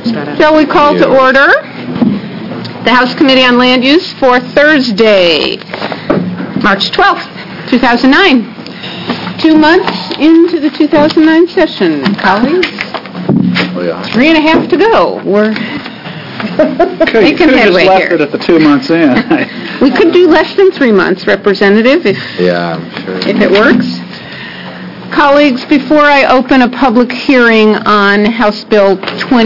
Shall we call to order the House Committee on Land Use for Thursday, March 12th, 2009. 2 months into the 2009 session, colleagues. Oh, yeah. 3.5 to go. We're making headway just left here. it at the 2 months in. We could do less than 3 months, Representative, if I'm sure. if it works. Colleagues, before I open a public hearing on House Bill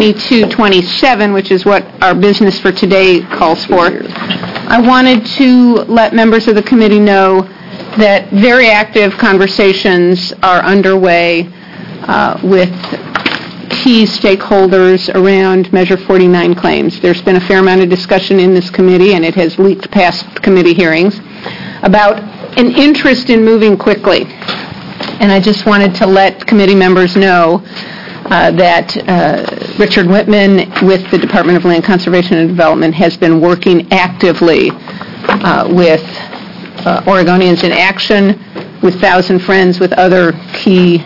2227, which is what our business for today calls for, I wanted to let members of the committee know that very active conversations are underway with key stakeholders around Measure 49 claims. There's been a fair amount of discussion in this committee, and it has leaked past committee hearings, about an interest in moving quickly. And I just wanted to let committee members know that Richard Whitman with the Department of Land Conservation and Development has been working actively with Oregonians in Action, with Thousand Friends, with other key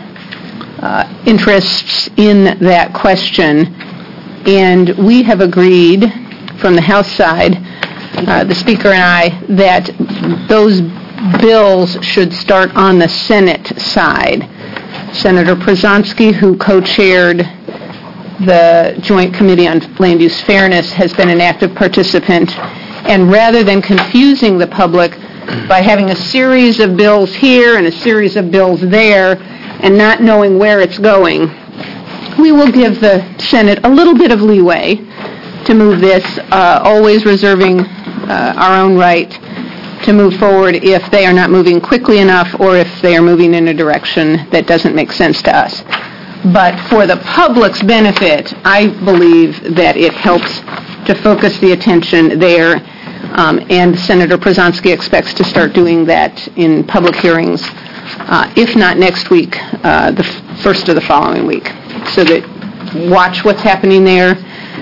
interests in that question. And we have agreed from the House side, the Speaker and I, that those bills should start on the Senate side. Senator Przanski, who co-chaired the Joint Committee on Land Use Fairness, has been an active participant. And rather than confusing the public by having a series of bills here and a series of bills there and not knowing where it's going, we will give the Senate a little bit of leeway to move this, always reserving our own right to move forward if they are not moving quickly enough or if they are moving in a direction that doesn't make sense to us. But for the public's benefit, I believe that it helps to focus the attention there, and Senator Przanski expects to start doing that in public hearings, if not next week, the first of the following week. So that watch what's happening there,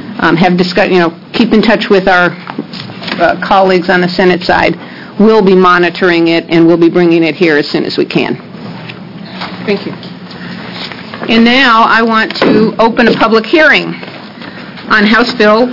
keep in touch with our colleagues on the Senate side. We'll be monitoring it, and we'll be bringing it here as soon as we can. Thank you. And now I want to open a public hearing on House Bill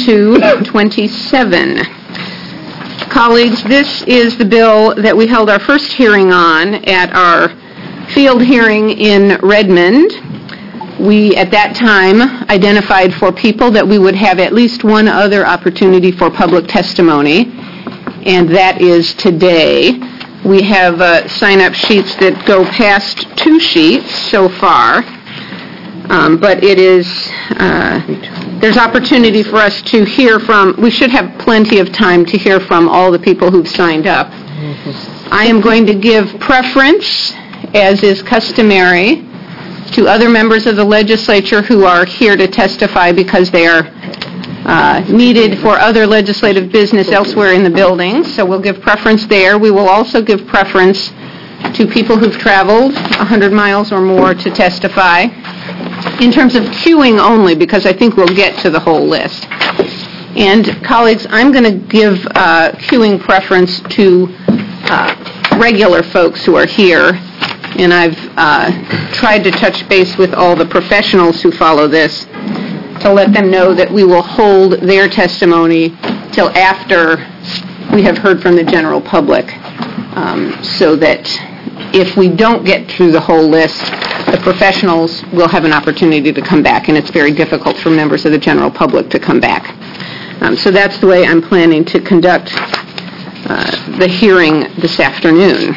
2227. Colleagues, this is the bill that we held our first hearing on at our field hearing in Redmond. We, at that time, identified for people that we would have at least one other opportunity for public testimony, and that is today. We have sign-up sheets that go past 2 sheets so far, but it is, there's opportunity for us to hear from, we should have plenty of time to hear from all the people who've signed up. I am going to give preference, as is customary, to other members of the legislature who are here to testify because they are needed for other legislative business elsewhere in the building, so we'll give preference there. We will also give preference to people who've traveled 100 miles or more to testify, in terms of queuing only, because I think we'll get to the whole list. And colleagues, I'm going to give queuing preference to regular folks who are here, and I've tried to touch base with all the professionals who follow this to let them know that we will hold their testimony till after we have heard from the general public, so that if we don't get through the whole list, the professionals will have an opportunity to come back, and it's very difficult for members of the general public to come back. So that's the way I'm planning to conduct the hearing this afternoon.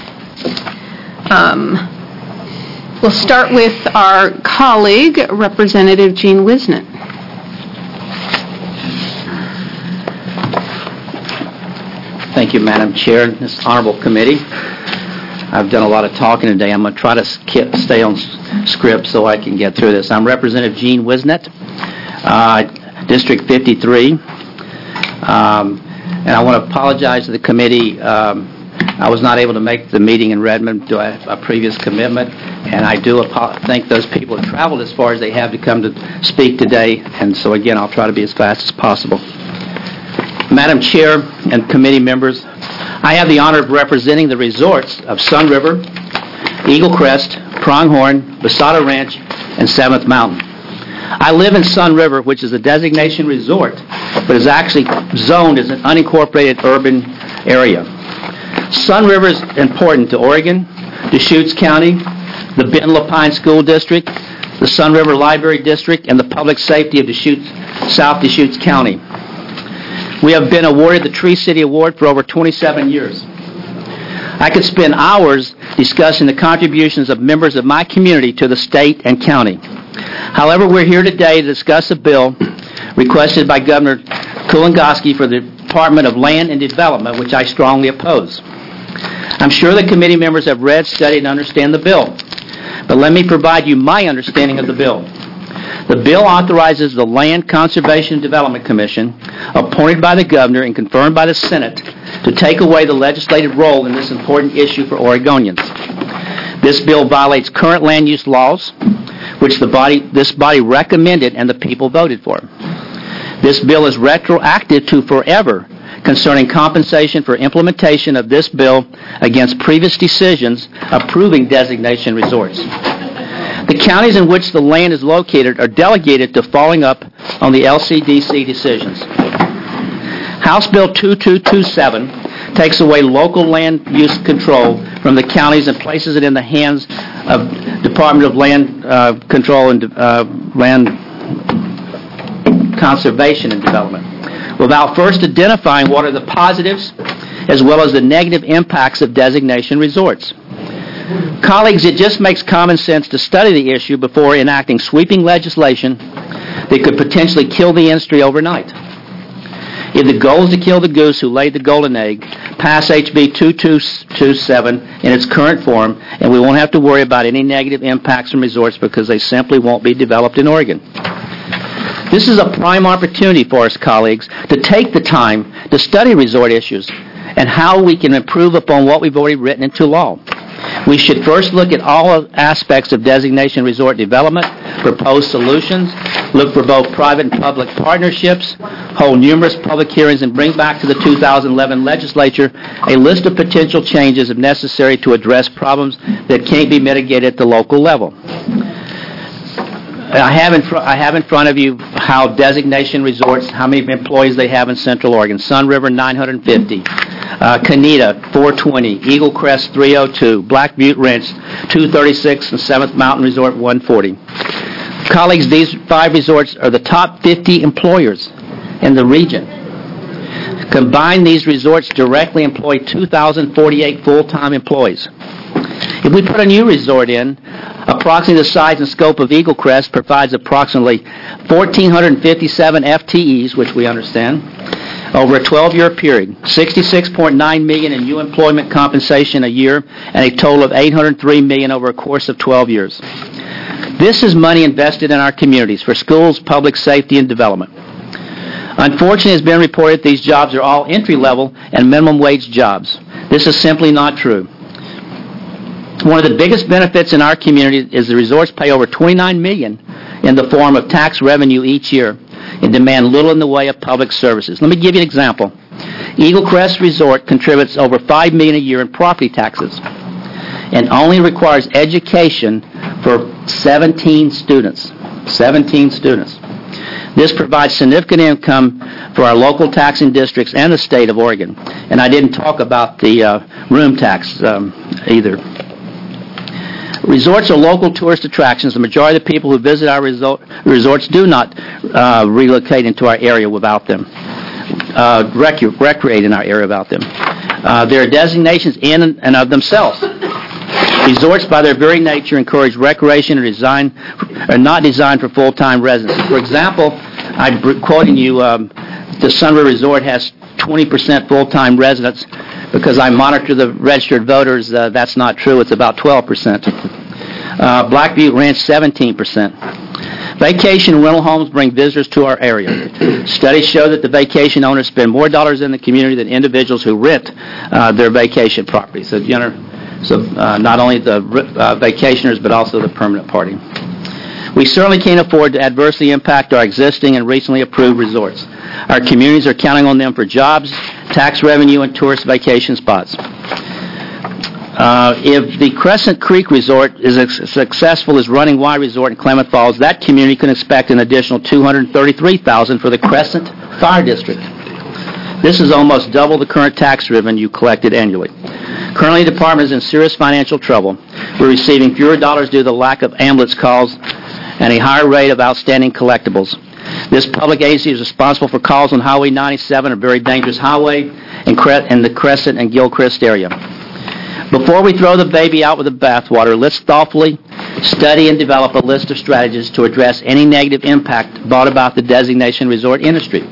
We'll start with our colleague, Representative Gene Wisnett. Thank you, Madam Chair, this honorable committee. I've done a lot of talking today. I'm going to try to stay on script so I can get through this. I'm Representative Gene Wisnett, District 53. And I want to apologize to the committee. I was not able to make the meeting in Redmond due to a previous commitment, and I do thank those people who traveled as far as they have to come to speak today, and so again, I'll try to be as fast as possible. Madam Chair and committee members, I have the honor of representing the resorts of Sun River, Eagle Crest, Pronghorn, Basada Ranch, and Seventh Mountain. I live in Sun River, which is a designation resort, but is actually zoned as an unincorporated urban area. Sun River is important to Oregon, Deschutes County, the Benton-LaPine School District, the Sun River Library District, and the public safety of South Deschutes County. We have been awarded the Tree City Award for over 27 years. I could spend hours discussing the contributions of members of my community to the state and county. However, we're here today to discuss a bill requested by Governor Kulongoski for the Department of Land and Development, which I strongly oppose. I'm sure the committee members have read, studied, and understand the bill. But let me provide you my understanding of the bill. The bill authorizes the Land Conservation and Development Commission, appointed by the governor and confirmed by the Senate, to take away the legislative role in this important issue for Oregonians. This bill violates current land use laws, which this body recommended and the people voted for. This bill is retroactive to forever concerning compensation for implementation of this bill against previous decisions approving designation resorts. The counties in which the land is located are delegated to following up on the LCDC decisions. House Bill 2227 takes away local land use control from the counties and places it in the hands of Department of Land Control and Land Conservation and Development, without first identifying what are the positives as well as the negative impacts of designation resorts. Colleagues, it just makes common sense to study the issue before enacting sweeping legislation that could potentially kill the industry overnight. If the goal is to kill the goose who laid the golden egg, pass HB 2227 in its current form, and we won't have to worry about any negative impacts from resorts because they simply won't be developed in Oregon. This is a prime opportunity for us, colleagues, to take the time to study resort issues and how we can improve upon what we've already written into law. We should first look at all aspects of designation resort development, propose solutions, look for both private and public partnerships, hold numerous public hearings, and bring back to the 2011 legislature a list of potential changes if necessary to address problems that can't be mitigated at the local level. I have in front of you how designation resorts, how many employees they have in Central Oregon. Sun River, 950. Canita, 420. Eagle Crest, 302. Black Butte Ranch, 236. And Seventh Mountain Resort, 140. Colleagues, these 5 resorts are the top 50 employers in the region. Combined, these resorts directly employ 2,048 full-time employees. If we put a new resort in, approximately the size and scope of Eagle Crest provides approximately 1,457 FTEs, which we understand, over a 12-year period, $66.9 million in new employment compensation a year, and a total of $803 million over a course of 12 years. This is money invested in our communities for schools, public safety, and development. Unfortunately, it has been reported these jobs are all entry-level and minimum wage jobs. This is simply not true. One of the biggest benefits in our community is the resorts pay over $29 million in the form of tax revenue each year and demand little in the way of public services. Let me give you an example. Eagle Crest Resort contributes over $5 million a year in property taxes and only requires education for 17 students. 17 students. This provides significant income for our local taxing districts and the state of Oregon. And I didn't talk about the room tax either. Resorts are local tourist attractions. The majority of the people who visit our resorts do not relocate into our area without them, recreate in our area without them. There are designations in and of themselves. Resorts, by their very nature, encourage recreation and are not designed for full-time residents. For example, I'm quoting you, the Sun River Resort has 20% full-time residents. Because I monitor the registered voters, that's not true. It's about 12%. Black Butte Ranch, 17%. Vacation rental homes bring visitors to our area. Studies show that the vacation owners spend more dollars in the community than individuals who rent their vacation property. So not only the vacationers, but also the permanent party. We certainly can't afford to adversely impact our existing and recently approved resorts. Our communities are counting on them for jobs, tax revenue, and tourist vacation spots. If the Crescent Creek Resort is as successful as Running Y Resort in Klamath Falls, that community can expect an additional $233,000 for the Crescent Fire District. This is almost double the current tax revenue collected annually. Currently, the department is in serious financial trouble. We're receiving fewer dollars due to the lack of ambulance calls and a higher rate of outstanding collectibles. This public agency is responsible for calls on Highway 97, a very dangerous highway in the Crescent and Gilchrist area. Before we throw the baby out with the bathwater, let's thoughtfully study and develop a list of strategies to address any negative impact brought about the designation resort industry.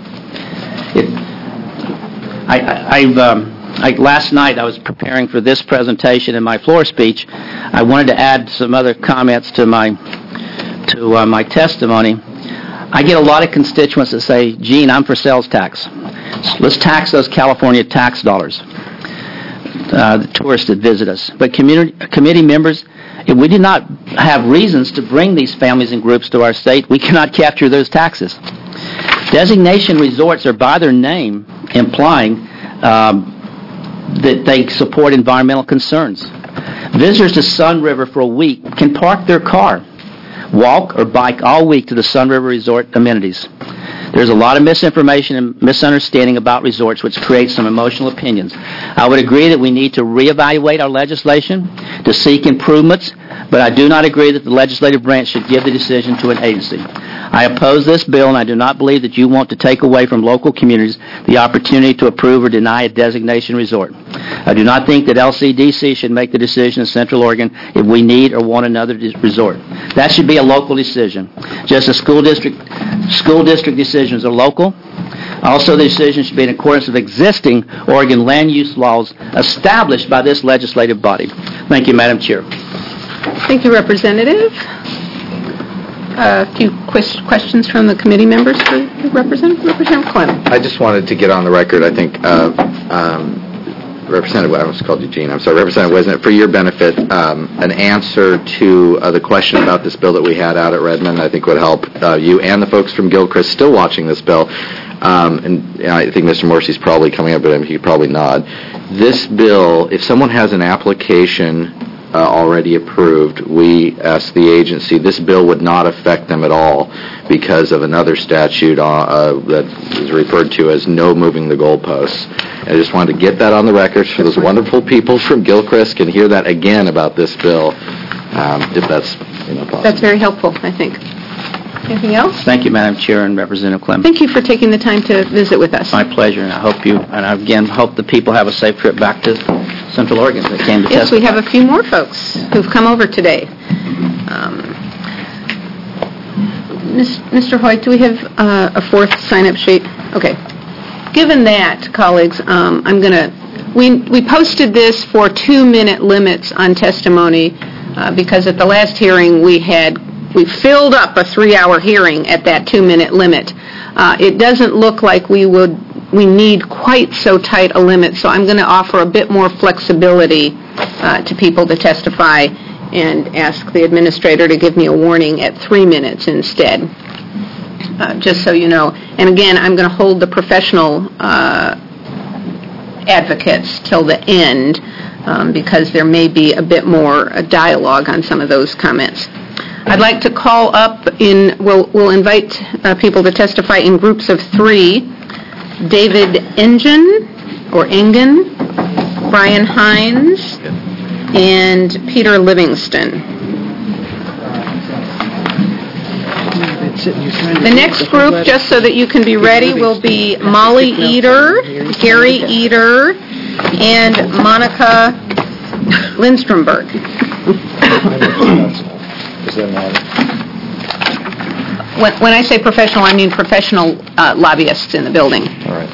Last night I was preparing for this presentation and my floor speech. I wanted to add some other comments to my testimony. I get a lot of constituents that say, Gene, I'm for sales tax. Let's tax those California tax dollars, the tourists that visit us. But committee members, if we do not have reasons to bring these families and groups to our state, we cannot capture those taxes. Designation resorts are by their name implying that they support environmental concerns. Visitors to Sun River for a week can park their car, walk or bike all week to the Sun River Resort amenities. There's a lot of misinformation and misunderstanding about resorts, which creates some emotional opinions. I would agree that we need to reevaluate our legislation to seek improvements, but I do not agree that the legislative branch should give the decision to an agency. I oppose this bill, and I do not believe that you want to take away from local communities the opportunity to approve or deny a designation resort. I do not think that LCDC should make the decision in Central Oregon if we need or want another resort. That should be a local decision. Just as school district decisions are local, also the decision should be in accordance with existing Oregon land use laws established by this legislative body. Thank you, Madam Chair. Thank you, Representative. A few questions from the committee members for Representative Clem. I just wanted to get on the record, I think, Representative, I almost called you Gene, I'm sorry, Representative Wisnet, for your benefit, an answer to the question about this bill that we had out at Redmond, I think would help you and the folks from Gilchrist still watching this bill. And I think Mr. Morrissey's probably coming up, but he could probably nod. This bill, if someone has an application already approved, we ask the agency, this bill would not affect them at all because of another statute that is referred to as no moving the goalposts. I just wanted to get that on the record so those wonderful people from Gilchrist can hear that again about this bill, if that's possible. That's very helpful, I think. Anything else? Thank you, Madam Chair and Representative Clem. Thank you for taking the time to visit with us. My pleasure, and I hope the people have a safe trip back to Central Oregon that came to testify. Yes, we have a few more folks who've come over today. Mr. Hoyt, do we have a fourth sign-up sheet? Okay. Given that, colleagues, we posted this for 2-minute limits on testimony because at the last hearing we filled up a 3-hour hearing at that 2-minute limit. It doesn't look like we need quite so tight a limit, so I'm going to offer a bit more flexibility to people to testify and ask the administrator to give me a warning at 3 minutes instead, just so you know. And again, I'm going to hold the professional advocates till the end because there may be a bit more dialogue on some of those comments. I'd like to call up we'll invite people to testify in groups of 3. David Engen, Brian Hines, and Peter Livingston. The next group, just so that you can be ready, will be Molly Eder, Gary Eder, and Monica Lindstromberg. When I say professional, I mean professional lobbyists in the building. All right.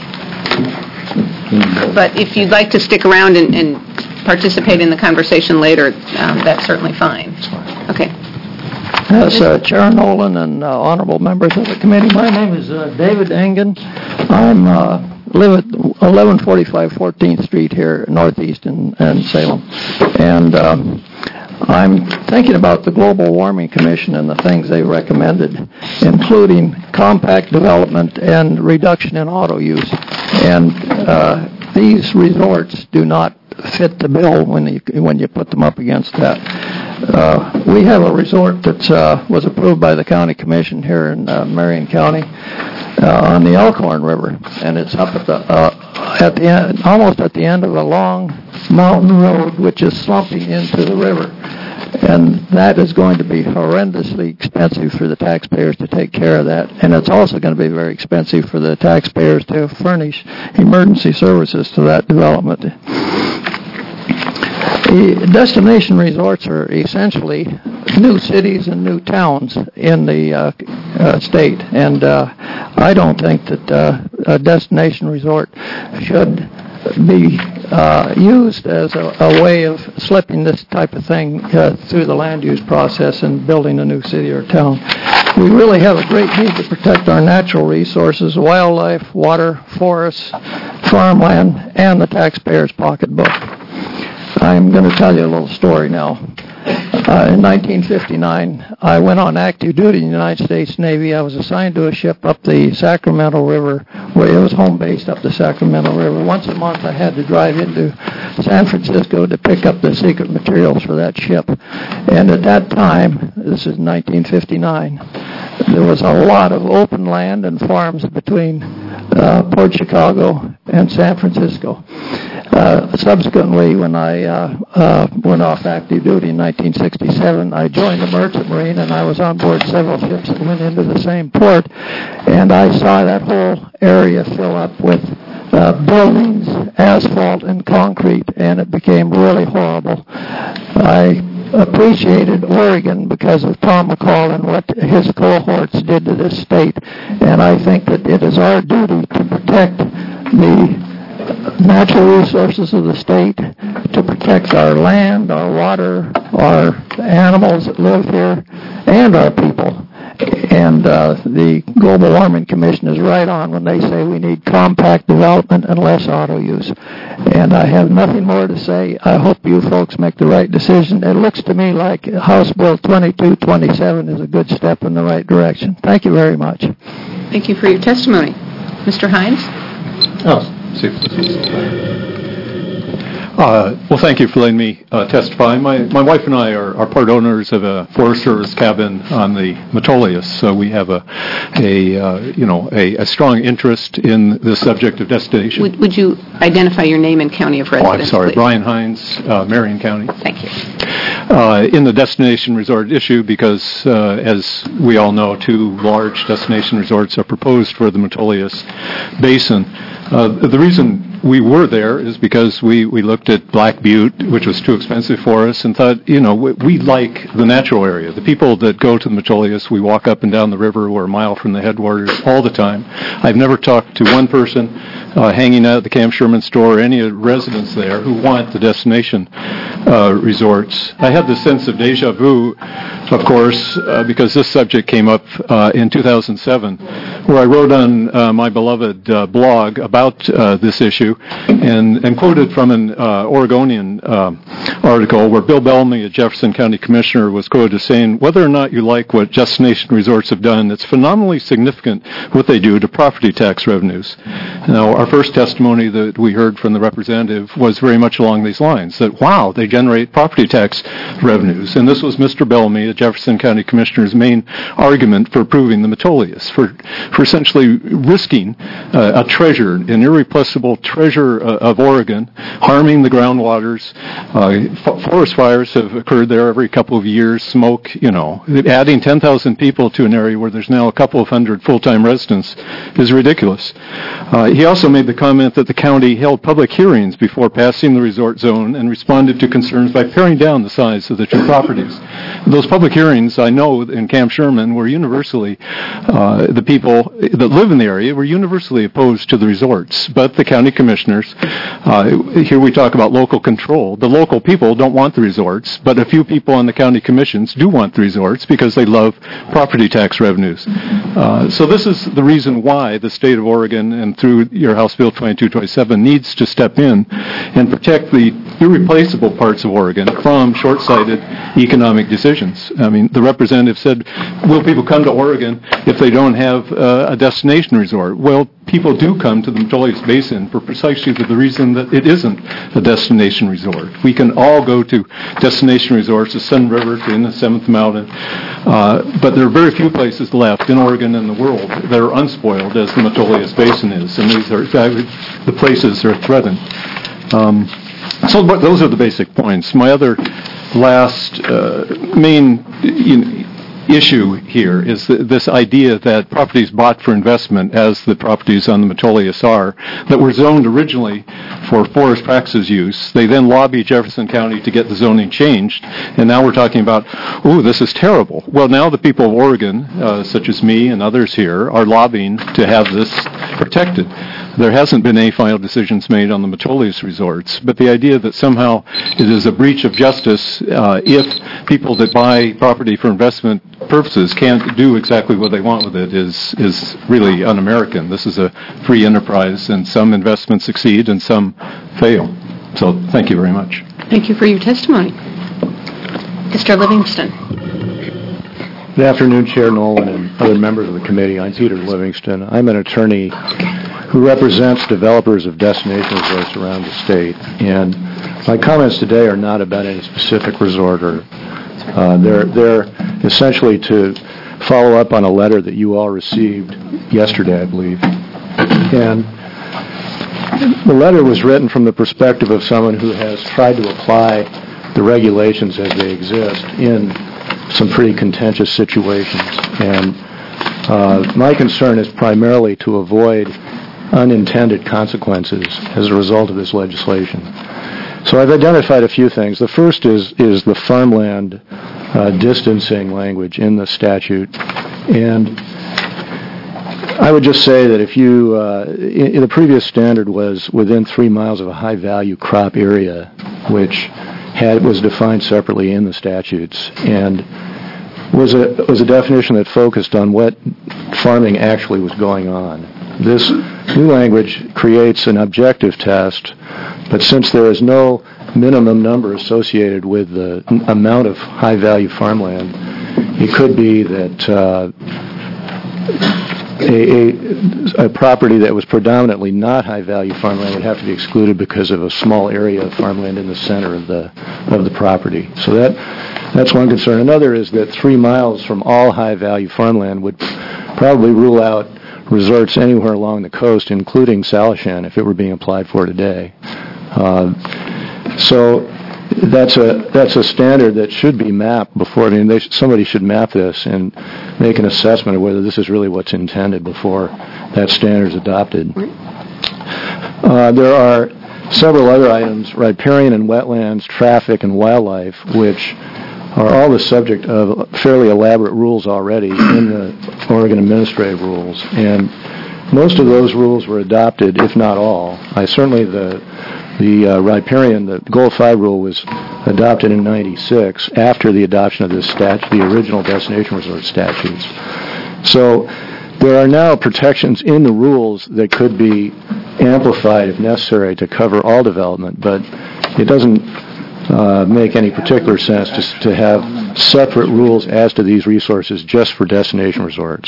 But if you'd like to stick around and participate in the conversation later, that's certainly fine. Okay. Yes, Chair Nolan and honorable members of the committee, my name is David Engen. I live at 1145 14th Street here, northeast in Salem. And I'm thinking about the Global Warming Commission and the things they recommended, including compact development and reduction in auto use. And these resorts do not fit the bill when you put them up against that. We have a resort that was approved by the county commission here in Marion County on the Elkhorn River, and it's up at the end, almost at the end of a long mountain road, which is slumping into the river. And that is going to be horrendously expensive for the taxpayers to take care of that. And it's also going to be very expensive for the taxpayers to furnish emergency services to that development. The destination resorts are essentially new cities and new towns in the state. And I don't think that a destination resort should be used as a way of slipping this type of thing through the land use process and building a new city or town. We really have a great need to protect our natural resources, wildlife, water, forests, farmland, and the taxpayer's pocketbook. I'm going to tell you a little story now. In 1959, I went on active duty in the United States Navy. I was assigned to a ship up the Sacramento River, where it was home based up the Sacramento River. Once a month, I had to drive into San Francisco to pick up the secret materials for that ship. And at that time, this is 1959, there was a lot of open land and farms between Port Chicago and San Francisco. Subsequently, when I went off active duty in 1967, I joined the Merchant Marine, and I was on board several ships that went into the same port, and I saw that whole area fill up with buildings, asphalt, and concrete, and it became really horrible. I appreciated Oregon because of Tom McCall and what his cohorts did to this state, and I think that it is our duty to protect the natural resources of the state, to protect our land, our water, our animals that live here, and our people. And the Global Warming Commission is right on when they say we need compact development and less auto use. And I have nothing more to say. I hope you folks make the right decision. It looks to me like House Bill 2227 is a good step in the right direction. Thank you very much. Thank you for your testimony. Mr. Hines? Well, thank you for letting me testify. My wife and I are part owners of a Forest Service cabin on the Metolius, so we have a strong interest in the subject of destination. Would you identify your name and county of residence? I'm sorry, please? Brian Hines, Marion County. Thank you. In the destination resort issue, because as we all know, 2 large destination resorts are proposed for the Metolius Basin. The reason we were there is because we looked at Black Butte, which was too expensive for us, and thought, we like the natural area. The people that go to the Metolius, we walk up and down the river. We're a mile from the headwaters all the time. I've never talked to one person hanging out at the Camp Sherman store or any residents there who want the destination resorts. I had the sense of deja vu, of course, because this subject came up in 2007, where I wrote on my beloved blog about this issue and quoted from an Oregonian article where Bill Bellamy, a Jefferson County Commissioner, was quoted as saying, whether or not you like what destination resorts have done, it's phenomenally significant what they do to property tax revenues. Now, our first testimony that we heard from the representative was very much along these lines, that, wow, they generate property tax revenues. And this was Mr. Bellamy, the Jefferson County Commissioner's main argument for approving the Metolius, for essentially risking a treasure, an irreplaceable treasure of Oregon, harming the groundwaters. Forest fires have occurred there every couple of years, smoke, adding 10,000 people to an area where there's now a couple of hundred full-time residents is ridiculous. He also made the comment that the county held public hearings before passing the resort zone and responded to concerns by paring down the size of the 2 properties. Those public hearings, I know, in Camp Sherman were universally, the people that live in the area were universally opposed to the resorts. But the county commissioners, here we talk about local control. The local people don't want the resorts, but a few people on the county commissions do want the resorts because they love property tax revenues. So this is the reason why the state of Oregon, and through your House Bill 2227, needs to step in and protect the irreplaceable parts of Oregon from short-sighted economic decisions. I mean, the representative said, will people come to Oregon if they don't have a destination resort? Well, people do come to the Metolius Basin for precisely the reason that it isn't a destination resort. We can all go to destination resorts, the Sun River, to the Seventh Mountain, but there are very few places left in Oregon and the world that are unspoiled as the Metolius Basin is, and these are exactly the places that are threatened. So those are the basic points. My other last main issue here is this idea that properties bought for investment, as the properties on the Metolius are, that were zoned originally for forest practices use. They then lobbied Jefferson County to get the zoning changed, and now we're talking about, ooh, this is terrible. Well, now the people of Oregon, such as me and others here, are lobbying to have this protected. There hasn't been any final decisions made on the Metolius resorts, but the idea that somehow it is a breach of justice if people that buy property for investment purposes can't do exactly what they want with it is really un-American. This is a free enterprise, and some investments succeed and some fail. So thank you very much. Thank you for your testimony. Mr. Livingston. Good afternoon, Chair Nolan and other members of the committee. I'm Peter Livingston. I'm an attorney who represents developers of destination resorts around the state. And my comments today are not about any specific resort. They're essentially to follow up on a letter that you all received yesterday, I believe. And the letter was written from the perspective of someone who has tried to apply the regulations as they exist in some pretty contentious situations. And my concern is primarily to avoid unintended consequences as a result of this legislation. So I've identified a few things. The first is the farmland distancing language in the statute. And I would just say that if you, in the previous standard was within 3 miles of a high-value crop area, which was defined separately in the statutes, and was a definition that focused on what farming actually was going on. This new language creates an objective test, but since there is no minimum number associated with the amount of high-value farmland, it could be that a property that was predominantly not high-value farmland would have to be excluded because of a small area of farmland in the center of the property. So that's one concern. Another is that 3 miles from all high-value farmland would probably rule out resorts anywhere along the coast, including Salishan, if it were being applied for today. So that's a standard that should be mapped before. I mean, somebody should map this and make an assessment of whether this is really what's intended before that standard is adopted. There are several other items: riparian and wetlands, traffic, and wildlife, which are all the subject of fairly elaborate rules already in the Oregon Administrative Rules. And most of those rules were adopted, if not all. Certainly the riparian, the Goal 5 rule was adopted in '96 after the adoption of this statute, the original destination resort statutes. So there are now protections in the rules that could be amplified if necessary to cover all development, but it doesn't make any particular sense to have separate rules as to these resources just for destination resorts.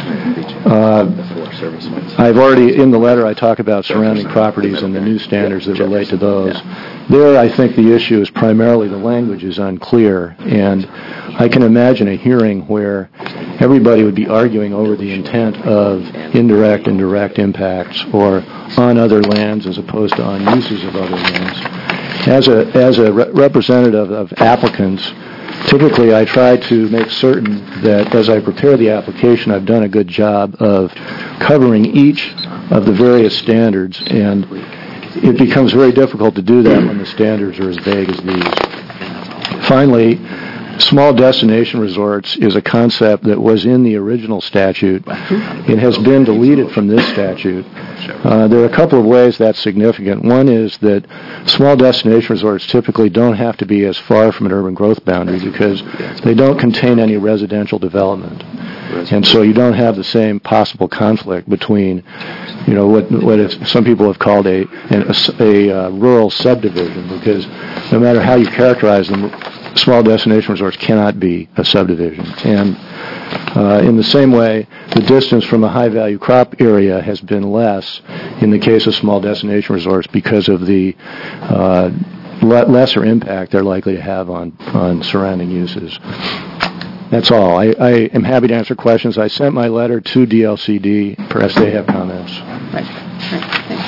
I've already, in the letter, I talk about surrounding properties and the new standards that relate to those. There, I think the issue is primarily the language is unclear, and I can imagine a hearing where everybody would be arguing over the intent of indirect and direct impacts, or on other lands as opposed to on uses of other lands. As a representative of applicants, typically I try to make certain that as I prepare the application, I've done a good job of covering each of the various standards, and it becomes very difficult to do that when the standards are as vague as these. Finally, small destination resorts is a concept that was in the original statute. It has been deleted from this statute. There are a couple of ways that's significant. One is that small destination resorts typically don't have to be as far from an urban growth boundary because they don't contain any residential development. And so you don't have the same possible conflict between, what some people have called a rural subdivision, because no matter how you characterize them, small destination resorts cannot be a subdivision. And in the same way, the distance from a high-value crop area has been less in the case of small destination resorts because of the lesser impact they're likely to have on surrounding uses. That's all. I am happy to answer questions. I sent my letter to DLCD. Perhaps they have comments. Right. Thanks.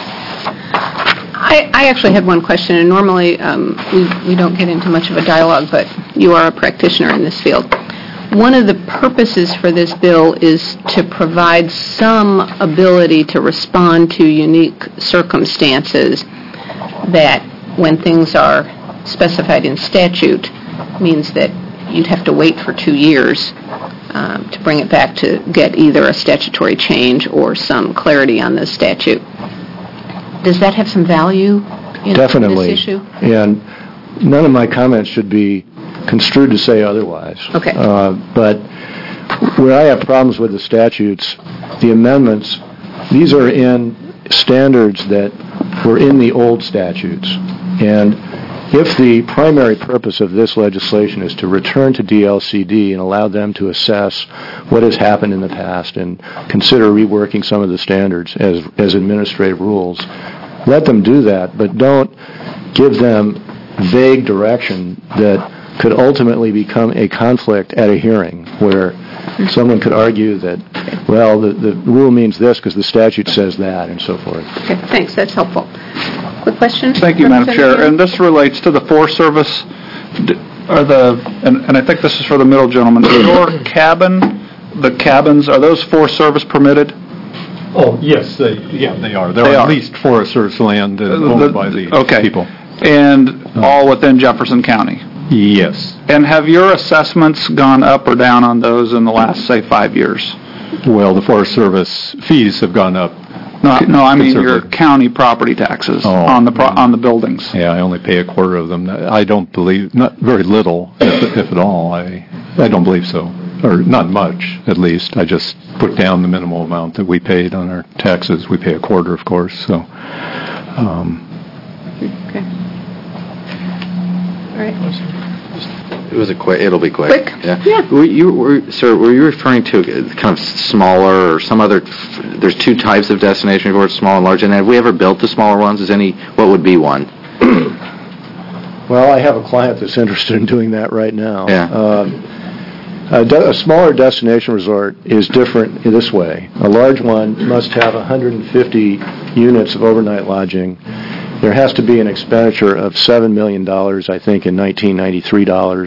I actually had one question, and normally we don't get into much of a dialogue, but you are a practitioner in this field. One of the purposes for this bill is to provide some ability to respond to unique circumstances that, when things are specified in statute, means that you'd have to wait for 2 years to bring it back to get either a statutory change or some clarity on the statute. Does that have some value in Definitely. this issue? And none of my comments should be construed to say otherwise. Okay. But where I have problems with the statutes, the amendments, these are in standards that were in the old statutes. And if the primary purpose of this legislation is to return to DLCD and allow them to assess what has happened in the past and consider reworking some of the standards as administrative rules, let them do that, but don't give them vague direction that could ultimately become a conflict at a hearing where someone could argue that, well, the rule means this because the statute says that, and so forth. Okay, thanks. That's helpful. Quick question? Thank you, Madam Chair. And this relates to the Forest Service, and I think this is for the middle gentleman. Your the cabins, are those Forest Service permitted? Oh, yes, they are. They're at least Forest Service land owned by the people. And all within Jefferson County? Yes. And have your assessments gone up or down on those in the last, say, 5 years? Well, the Forest Service fees have gone up. No, I mean your county property taxes on the buildings. Yeah, I only pay a quarter of them. I don't believe, not very little, if at all. I don't believe so, or not much, at least. I just put down the minimal amount that we paid on our taxes. We pay a quarter, of course. So. Okay. All right. It'll be quick. Quick? Yeah. Were you referring to kind of smaller or some other? There's two types of destination resorts, small and large. And have we ever built the smaller ones? What would be one? Well, I have a client that's interested in doing that right now. Yeah. A smaller destination resort is different in this way. A large one must have 150 units of overnight lodging. There has to be an expenditure of $7 million, I think, in 1993 dollars.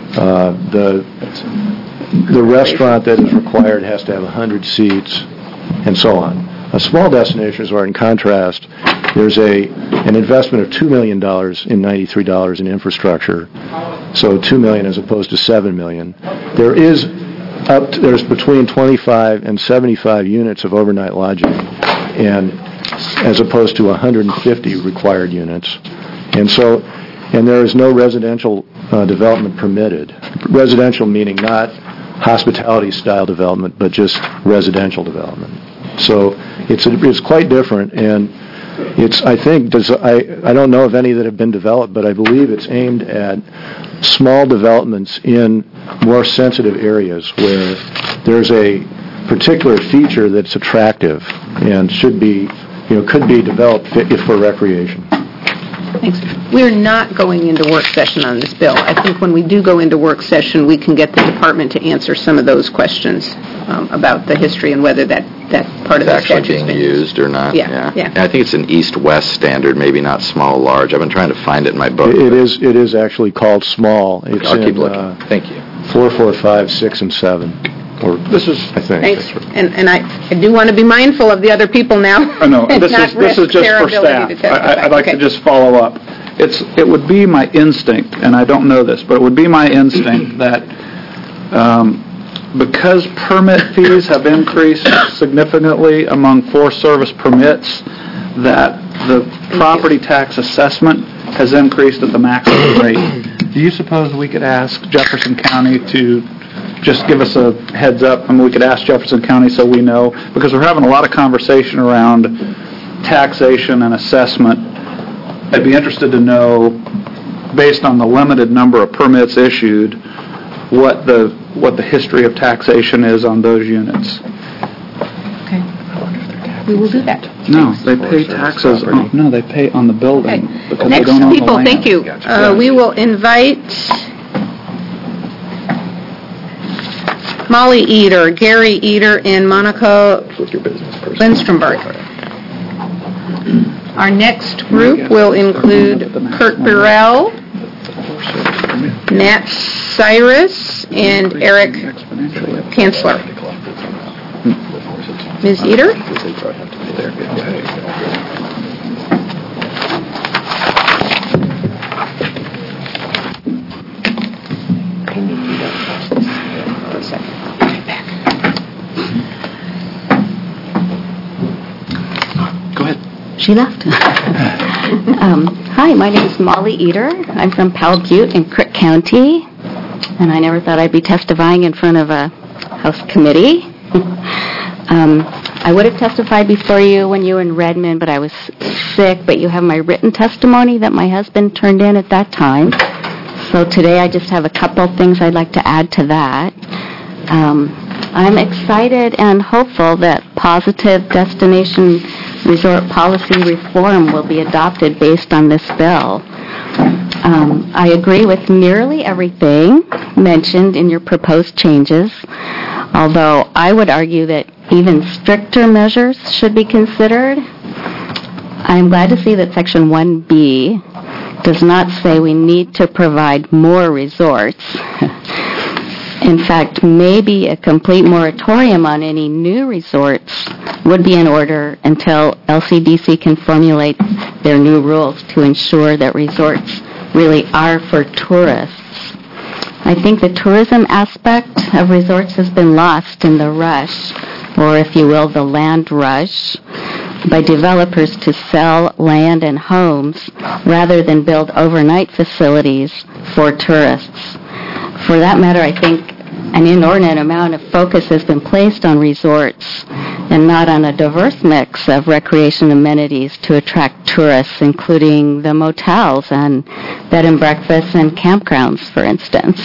The restaurant that is required has to have 100 seats, and so on. A small destination resort, in contrast, there's an investment of $2 million in 93 dollars in infrastructure, so $2 million as opposed to $7 million. There's between 25 and 75 units of overnight lodging, and as opposed to 150 required units. And there is no residential development permitted. Residential meaning not hospitality-style development, but just residential development. So it's quite different, and I don't know of any that have been developed, but I believe it's aimed at small developments in more sensitive areas where there's a particular feature that's attractive and could be developed for recreation. Thanks. We're not going into work session on this bill. I think when we do go into work session, we can get the department to answer some of those questions about the history and whether that part of the statute is being used or not. Yeah. And I think it's an east-west standard, maybe not small-large. I've been trying to find it in my book. It is actually called small. I'll keep looking. Thank you. 4, 4, 5, 6, and 7. I think. Thanks. And I do want to be mindful of the other people now. I know. This is just for staff. I'd like to just follow up. It would be my instinct, and I don't know this, but it would be my instinct that because permit fees have increased significantly among Forest Service permits, that the property tax assessment has increased at the maximum rate. Do you suppose we could ask Jefferson County to just give us a heads up? I mean, we could ask Jefferson County so we know, because we're having a lot of conversation around taxation and assessment. I'd be interested to know, based on the limited number of permits issued, what the history of taxation is on those units. we will do that. No, they pay taxes, they pay on the building. Okay. Because they Next don't own the people, land. thank you. We will invite Molly Eder, Gary Eder, and Monica Lindstromberg. Our next group will include Kurt Burrell, Nat Cyrus, and Eric Kansler. Ms. Eder? Go ahead. She left. Hi, my name is Molly Eder. I'm from Powell Butte in Crook County, and I never thought I'd be testifying in front of a House committee. I would have testified before you when you were in Redmond, but I was sick, but you have my written testimony that my husband turned in at that time. So today I just have a couple things I'd like to add to that. I'm excited and hopeful that positive destination resort policy reform will be adopted based on this bill. I agree with nearly everything mentioned in your proposed changes, although I would argue that even stricter measures should be considered. I'm glad to see that Section 1B does not say we need to provide more resorts. In fact, maybe a complete moratorium on any new resorts would be in order until LCDC can formulate their new rules to ensure that resorts really are for tourists. I think the tourism aspect of resorts has been lost in the rush, or if you will, the land rush, by developers to sell land and homes rather than build overnight facilities for tourists. For that matter, I think an inordinate amount of focus has been placed on resorts and not on a diverse mix of recreation amenities to attract tourists, including the motels and bed and breakfasts and campgrounds, for instance.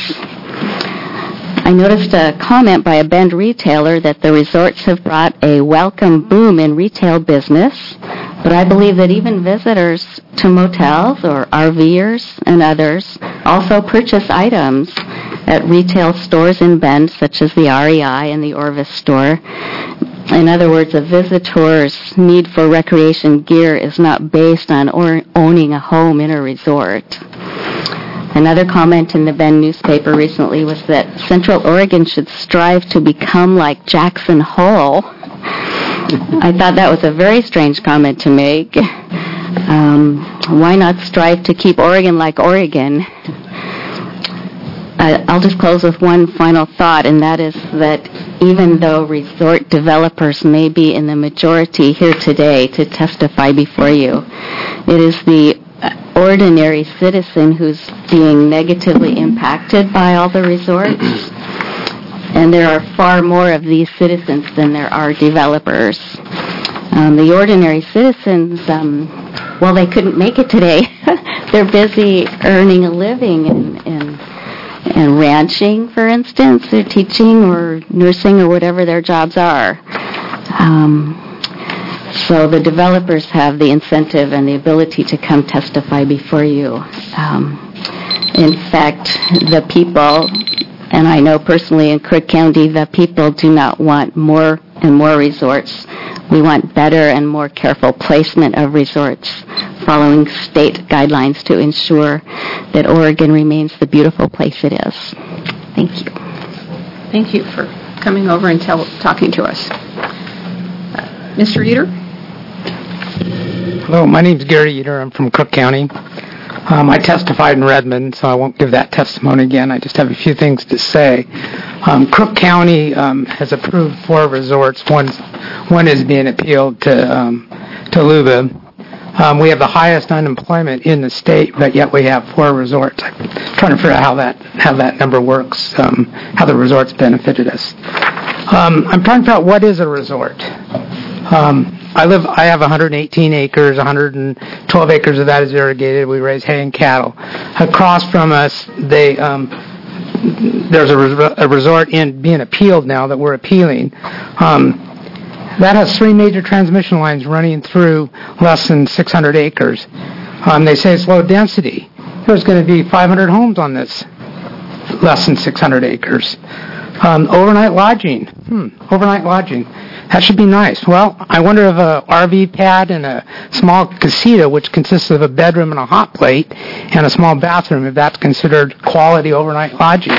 I noticed a comment by a Bend retailer that the resorts have brought a welcome boom in retail business, but I believe that even visitors to motels or RVers and others also purchase items at retail stores in Bend, such as the REI and the Orvis store. In other words, a visitor's need for recreation gear is not based on owning a home in a resort. Another comment in the Bend newspaper recently was that Central Oregon should strive to become like Jackson Hole. I thought that was a very strange comment to make. Why not strive to keep Oregon like Oregon? I'll just close with one final thought, and that is that even though resort developers may be in the majority here today to testify before you, it is the ordinary citizen who's being negatively impacted by all the resorts. And there are far more of these citizens than there are developers. The ordinary citizens, well, they couldn't make it today. They're busy earning a living and ranching, for instance. They're teaching or nursing or whatever their jobs are. So the developers have the incentive and the ability to come testify before you. In fact, the people, and I know personally in Crook County, the people do not want more and more resorts. We want better and more careful placement of resorts, following state guidelines to ensure that Oregon remains the beautiful place it is. Thank you. Thank you for coming over and talking to us. Mr. Eder? Hello, my name's Gary Eder. I'm from Crook County. I testified in Redmond, so I won't give that testimony again. I just have a few things to say. Crook County has approved 4 resorts. One is being appealed to LUBA. We have the highest unemployment in the state, but yet we have 4 resorts. I'm trying to figure out how that number works, how the resorts benefited us. I'm trying to figure out what is a resort. I have 118 acres, 112 acres of that is irrigated. We raise hay and cattle. Across from us, there's a resort being appealed now that we're appealing. That has 3 major transmission lines running through less than 600 acres. They say it's low density. There's going to be 500 homes on this less than 600 acres. Overnight lodging. Overnight lodging. That should be nice. Well, I wonder if a RV pad and a small casita, which consists of a bedroom and a hot plate and a small bathroom, if that's considered quality overnight lodging.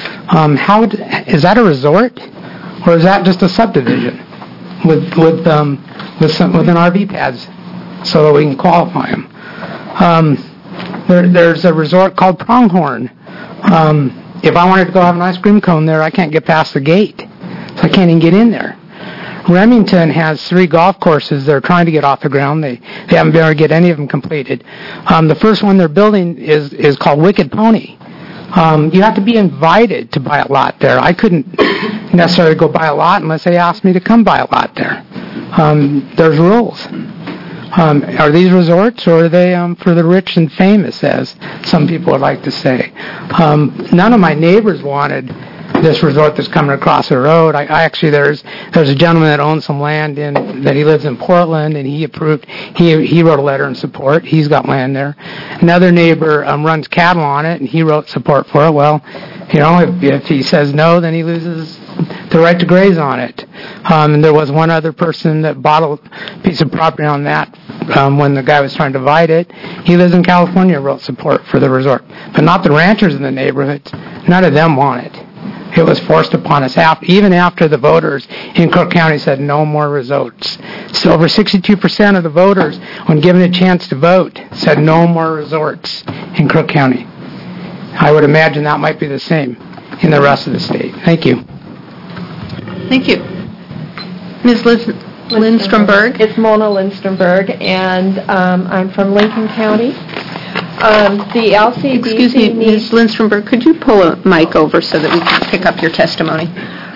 Is that a resort, or is that just a subdivision with an RV pads, so that we can qualify them? There's a resort called Pronghorn. If I wanted to go have an ice cream cone there, I can't get past the gate, so I can't even get in there. Remington has 3 golf courses they're trying to get off the ground. They haven't been able to get any of them completed. The first one they're building is called Wicked Pony. You have to be invited to buy a lot there. I couldn't necessarily go buy a lot unless they asked me to come buy a lot there. There's rules. Are these resorts, or are they for the rich and famous, as some people would like to say? None of my neighbors wanted this resort that's coming across the road. There's a gentleman that owns some land that he lives in Portland, and he wrote a letter in support. He's got land there. Another neighbor runs cattle on it, and he wrote support for it. Well, if he says no, then he loses the right to graze on it. And there was one other person that bought a piece of property on that when the guy was trying to divide it. He lives in California, wrote support for the resort. But not the ranchers in the neighborhood. None of them want it. It was forced upon us, even after the voters in Cook County said no more resorts. So over 62% of the voters, when given a chance to vote, said no more resorts in Cook County. I would imagine that might be the same in the rest of the state. Thank you. Thank you. Ms. Lindstromberg. It's Mona Lindstromberg, and I'm from Lincoln County. The LCDC Excuse me, Ms. Lindstromberg, could you pull a mic over so that we can pick up your testimony?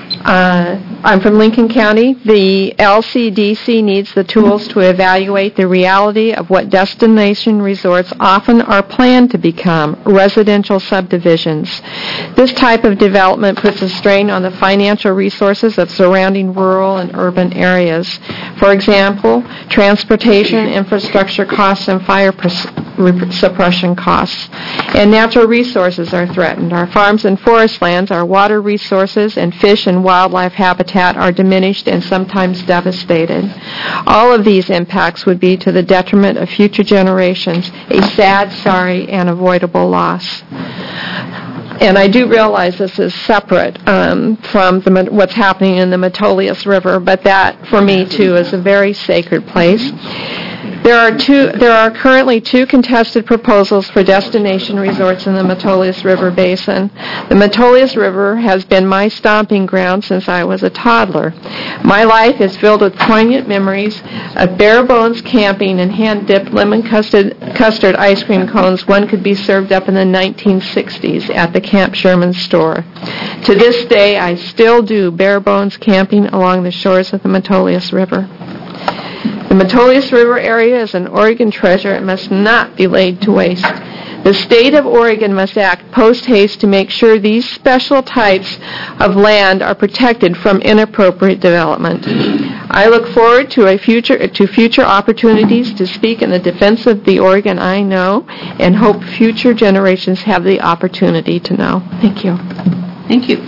I'm from Lincoln County. The LCDC needs the tools to evaluate the reality of what destination resorts often are planned to become, residential subdivisions. This type of development puts a strain on the financial resources of surrounding rural and urban areas. For example, transportation, infrastructure costs, and fire suppression costs. And natural resources are threatened. Our farms and forest lands, our water resources, and fish and wildlife habitat are diminished and sometimes devastated. All of these impacts would be to the detriment of future generations, a sad, sorry, and avoidable loss. And I do realize this is separate from what's happening in the Metolius River, but that, for me, too, is a very sacred place. There are currently 2 contested proposals for destination resorts in the Metolius River Basin. The Metolius River has been my stomping ground since I was a toddler. My life is filled with poignant memories of bare-bones camping and hand-dipped lemon custard ice cream cones one could be served up in the 1960s at the Camp Sherman store. To this day, I still do bare-bones camping along the shores of the Metolius River. The Metolius River area is an Oregon treasure. It must not be laid to waste. The state of Oregon must act post-haste to make sure these special types of land are protected from inappropriate development. I look forward to future opportunities to speak in the defense of the Oregon I know, and hope future generations have the opportunity to know. Thank you. Thank you.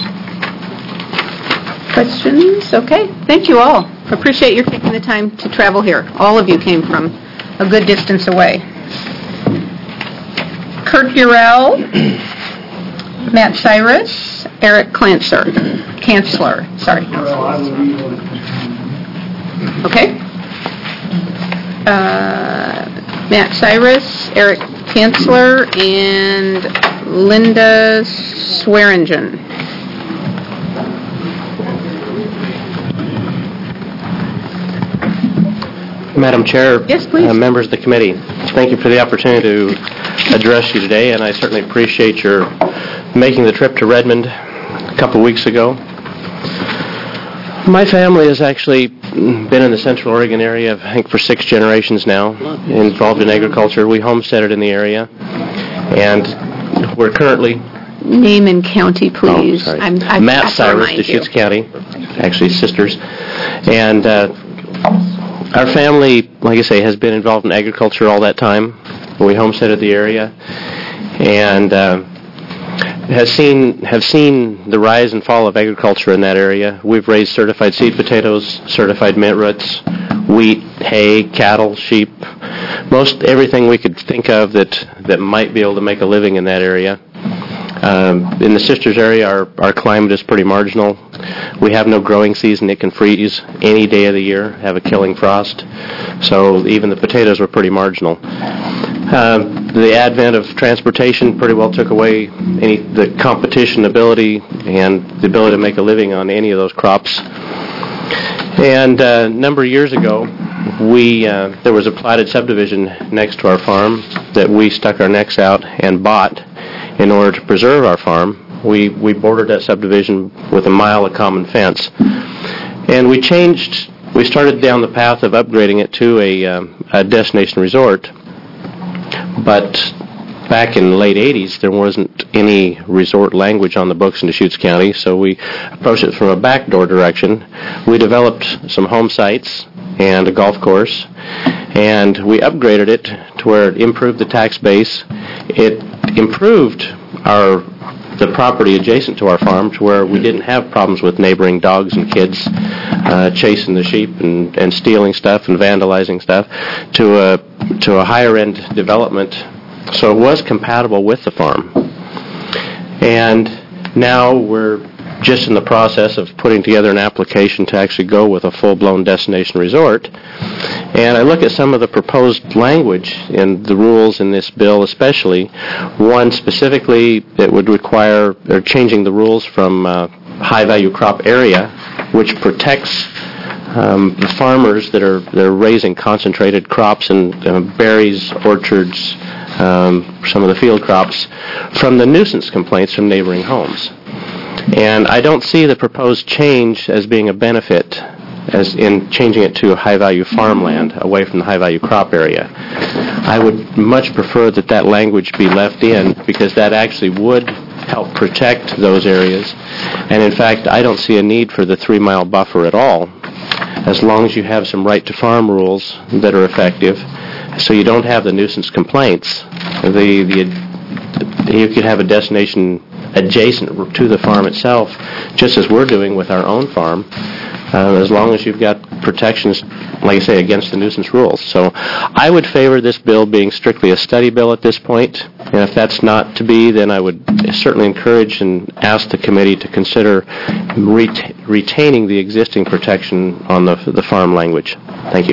Questions? Okay. Thank you all. Appreciate your taking the time to travel here. All of you came from a good distance away. Kurt Burrell, Matt Cyrus, Eric Kanzler. Sorry. Okay. Matt Cyrus, Eric Kanzler, and Linda Swearingen. Madam Chair, yes, please. Members of the committee, thank you for the opportunity to address you today, and I certainly appreciate your making the trip to Redmond a couple weeks ago. My family has actually been in the Central Oregon area, I think, for 6 generations now, involved in agriculture. We homesteaded in the area, and we're currently name and county, please. Sorry. I Matt have to Cyrus, remind you. Deschutes County, actually sisters. And our family, like I say, has been involved in agriculture all that time. We homesteaded the area and have seen the rise and fall of agriculture in that area. We've raised certified seed potatoes, certified mint roots, wheat, hay, cattle, sheep, most everything we could think of that might be able to make a living in that area. In the Sisters area, our climate is pretty marginal. We have no growing season. It can freeze any day of the year, have a killing frost. So even the potatoes were pretty marginal. The advent of transportation pretty well took away the competition ability and the ability to make a living on any of those crops. And a number of years ago, there was a platted subdivision next to our farm that we stuck our necks out and bought in order to preserve our farm. We bordered that subdivision with a mile of common fence. And we started down the path of upgrading it to a destination resort. But back in the late 80s, there wasn't any resort language on the books in Deschutes County, so we approached it from a backdoor direction. We developed some home sites and a golf course, and we upgraded it to where it improved the tax base. It improved the property adjacent to our farm to where we didn't have problems with neighboring dogs and kids chasing the sheep and stealing stuff and vandalizing stuff to a higher end development. So it was compatible with the farm. And now we're just in the process of putting together an application to actually go with a full-blown destination resort. And I look at some of the proposed language in the rules in this bill, especially one specifically that would require they're changing the rules from high-value crop area, which protects the farmers that are raising concentrated crops and berries, orchards, some of the field crops, from the nuisance complaints from neighboring homes. And I don't see the proposed change as being a benefit, as in changing it to high-value farmland away from the high-value crop area. I would much prefer that language be left in, because that actually would help protect those areas. And in fact, I don't see a need for the 3-mile buffer at all, as long as you have some right-to-farm rules that are effective, so you don't have the nuisance complaints. You could have a destination adjacent to the farm itself, just as we're doing with our own farm, as long as you've got protections, like I say, against the nuisance rules. So I would favor this bill being strictly a study bill at this point, and if that's not to be, then I would certainly encourage and ask the committee to consider retaining the existing protection on the farm language. Thank you.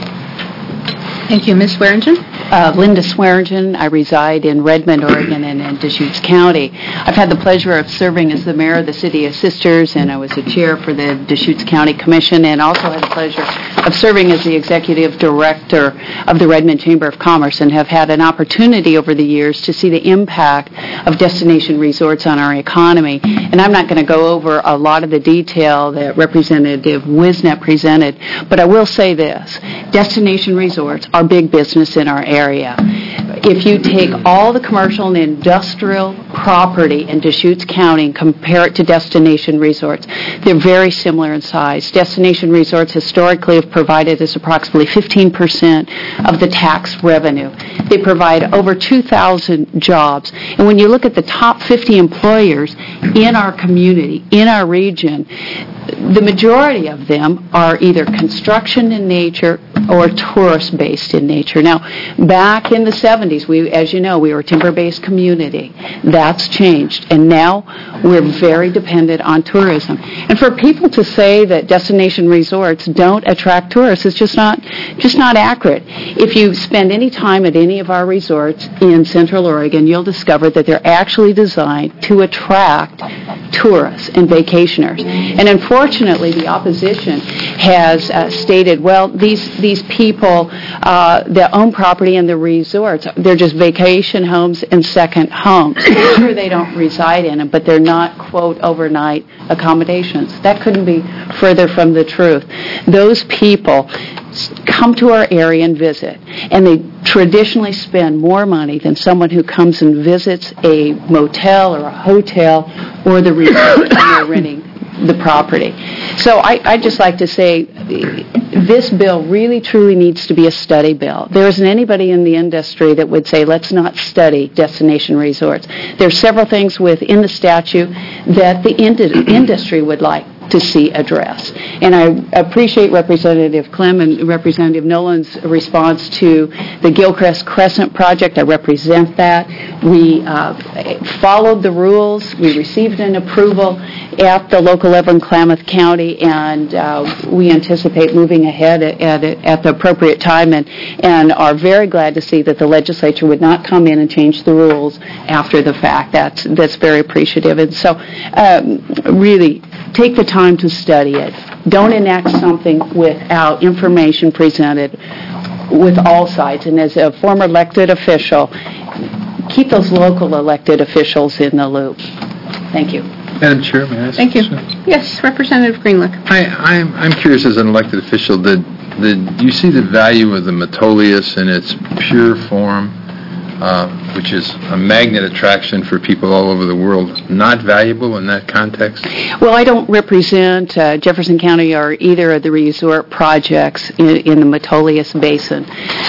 Thank you. Ms. Swearingen? Linda Swearingen. I reside in Redmond, Oregon, and in Deschutes County. I've had the pleasure of serving as the mayor of the City of Sisters, and I was the chair for the Deschutes County Commission, and also had the pleasure of serving as the executive director of the Redmond Chamber of Commerce, and have had an opportunity over the years to see the impact of destination resorts on our economy. And I'm not going to go over a lot of the detail that Representative Wisnet presented, but I will say this. Destination resorts are big business in our area. If you take all the commercial and industrial property in Deschutes County and compare it to destination resorts, they're very similar in size. Destination resorts historically have provided us approximately 15% of the tax revenue. They provide over 2,000 jobs. And when you look at the top 50 employers in our community, in our region, the majority of them are either construction in nature or tourist-based in nature. Now, back in the 70s, as you know, we were a timber-based community. That's changed, and now we're very dependent on tourism. And for people to say that destination resorts don't attract tourists is just not accurate. If you spend any time at any of our resorts in Central Oregon, you'll discover that they're actually designed to attract tourists and vacationers. And unfortunately, the opposition has stated, well, these people that own property in the resorts, they're just vacation homes and second homes. Sure, they don't reside in them, but they're not, quote, overnight accommodations. That couldn't be further from the truth. Those people come to our area and visit, and they traditionally spend more money than someone who comes and visits a motel or a hotel or the resort when they're renting the property. So I'd just like to say this bill really truly needs to be a study bill. There isn't anybody in the industry that would say let's not study destination resorts. There's several things within the statute that the industry would like to see addressed. And I appreciate Representative Clem and Representative Nolan's response to the Gilchrist Crescent project. I represent that. We followed the rules. We received an approval at the local level in Klamath County, and we anticipate moving ahead at the appropriate time and are very glad to see that the legislature would not come in and change the rules after the fact. That's very appreciative. And so really, take the time to study it. Don't enact something without information presented with all sides. And as a former elected official, keep those local elected officials in the loop. Thank you. Madam Chair, may I ask Thank a you. question? Yes, Representative Greenlick. I'm curious, as an elected official, do you see the value of the Metolius in its pure form, which is a magnet attraction for people all over the world, not valuable in that context? Well, I don't represent Jefferson County or either of the resort projects in the Metolius Basin.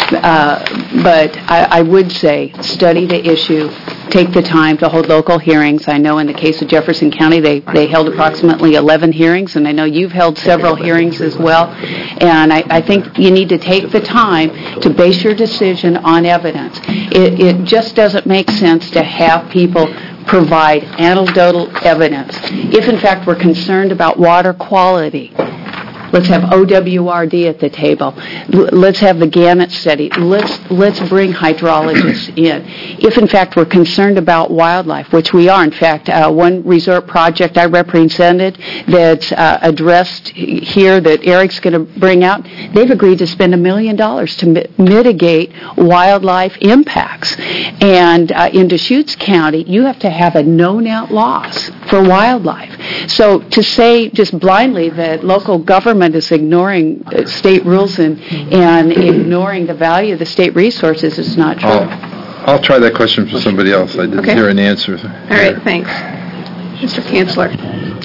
But I would say study the issue, take the time to hold local hearings. I know in the case of Jefferson County, they held approximately 11 hearings, and I know you've held several hearings as well. And I think you need to take the time to base your decision on evidence. It just doesn't make sense to have people provide anecdotal evidence. If, in fact, we're concerned about water quality, let's have OWRD at the table. Let's have the Gannett study. Let's bring hydrologists in. If, in fact, we're concerned about wildlife, which we are. In fact, one resort project I represented that's addressed here that Eric's going to bring out, they've agreed to spend $1 million to mitigate wildlife impacts. And in Deschutes County, you have to have a known-out loss for wildlife. So to say just blindly that local government is ignoring state rules and ignoring the value of the state resources is not true. I'll try that question for somebody else. I didn't hear an answer. All right, thanks. Mr. Kanzler.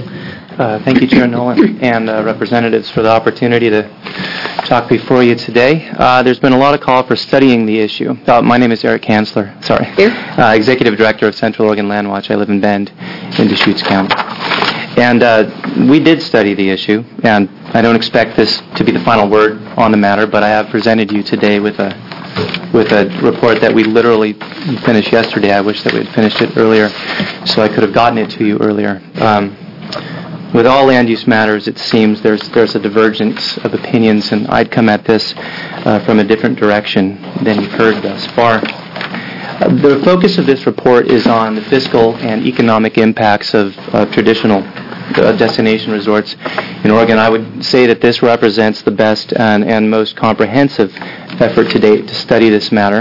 Thank you, Chair Nolan, and representatives for the opportunity to talk before you today. There's been a lot of call for studying the issue. My name is Eric Kanzler, Executive Director of Central Oregon Land Watch. I live in Bend in Deschutes County. And we did study the issue, and I don't expect this to be the final word on the matter, but I have presented you today with a report that we literally finished yesterday. I wish that we had finished it earlier, so I could have gotten it to you earlier. With all land use matters, it seems there's a divergence of opinions, and I'd come at this from a different direction than you've heard thus far. The focus of this report is on the fiscal and economic impacts of traditional destination resorts in Oregon. I would say that this represents the best and most comprehensive effort to date to study this matter.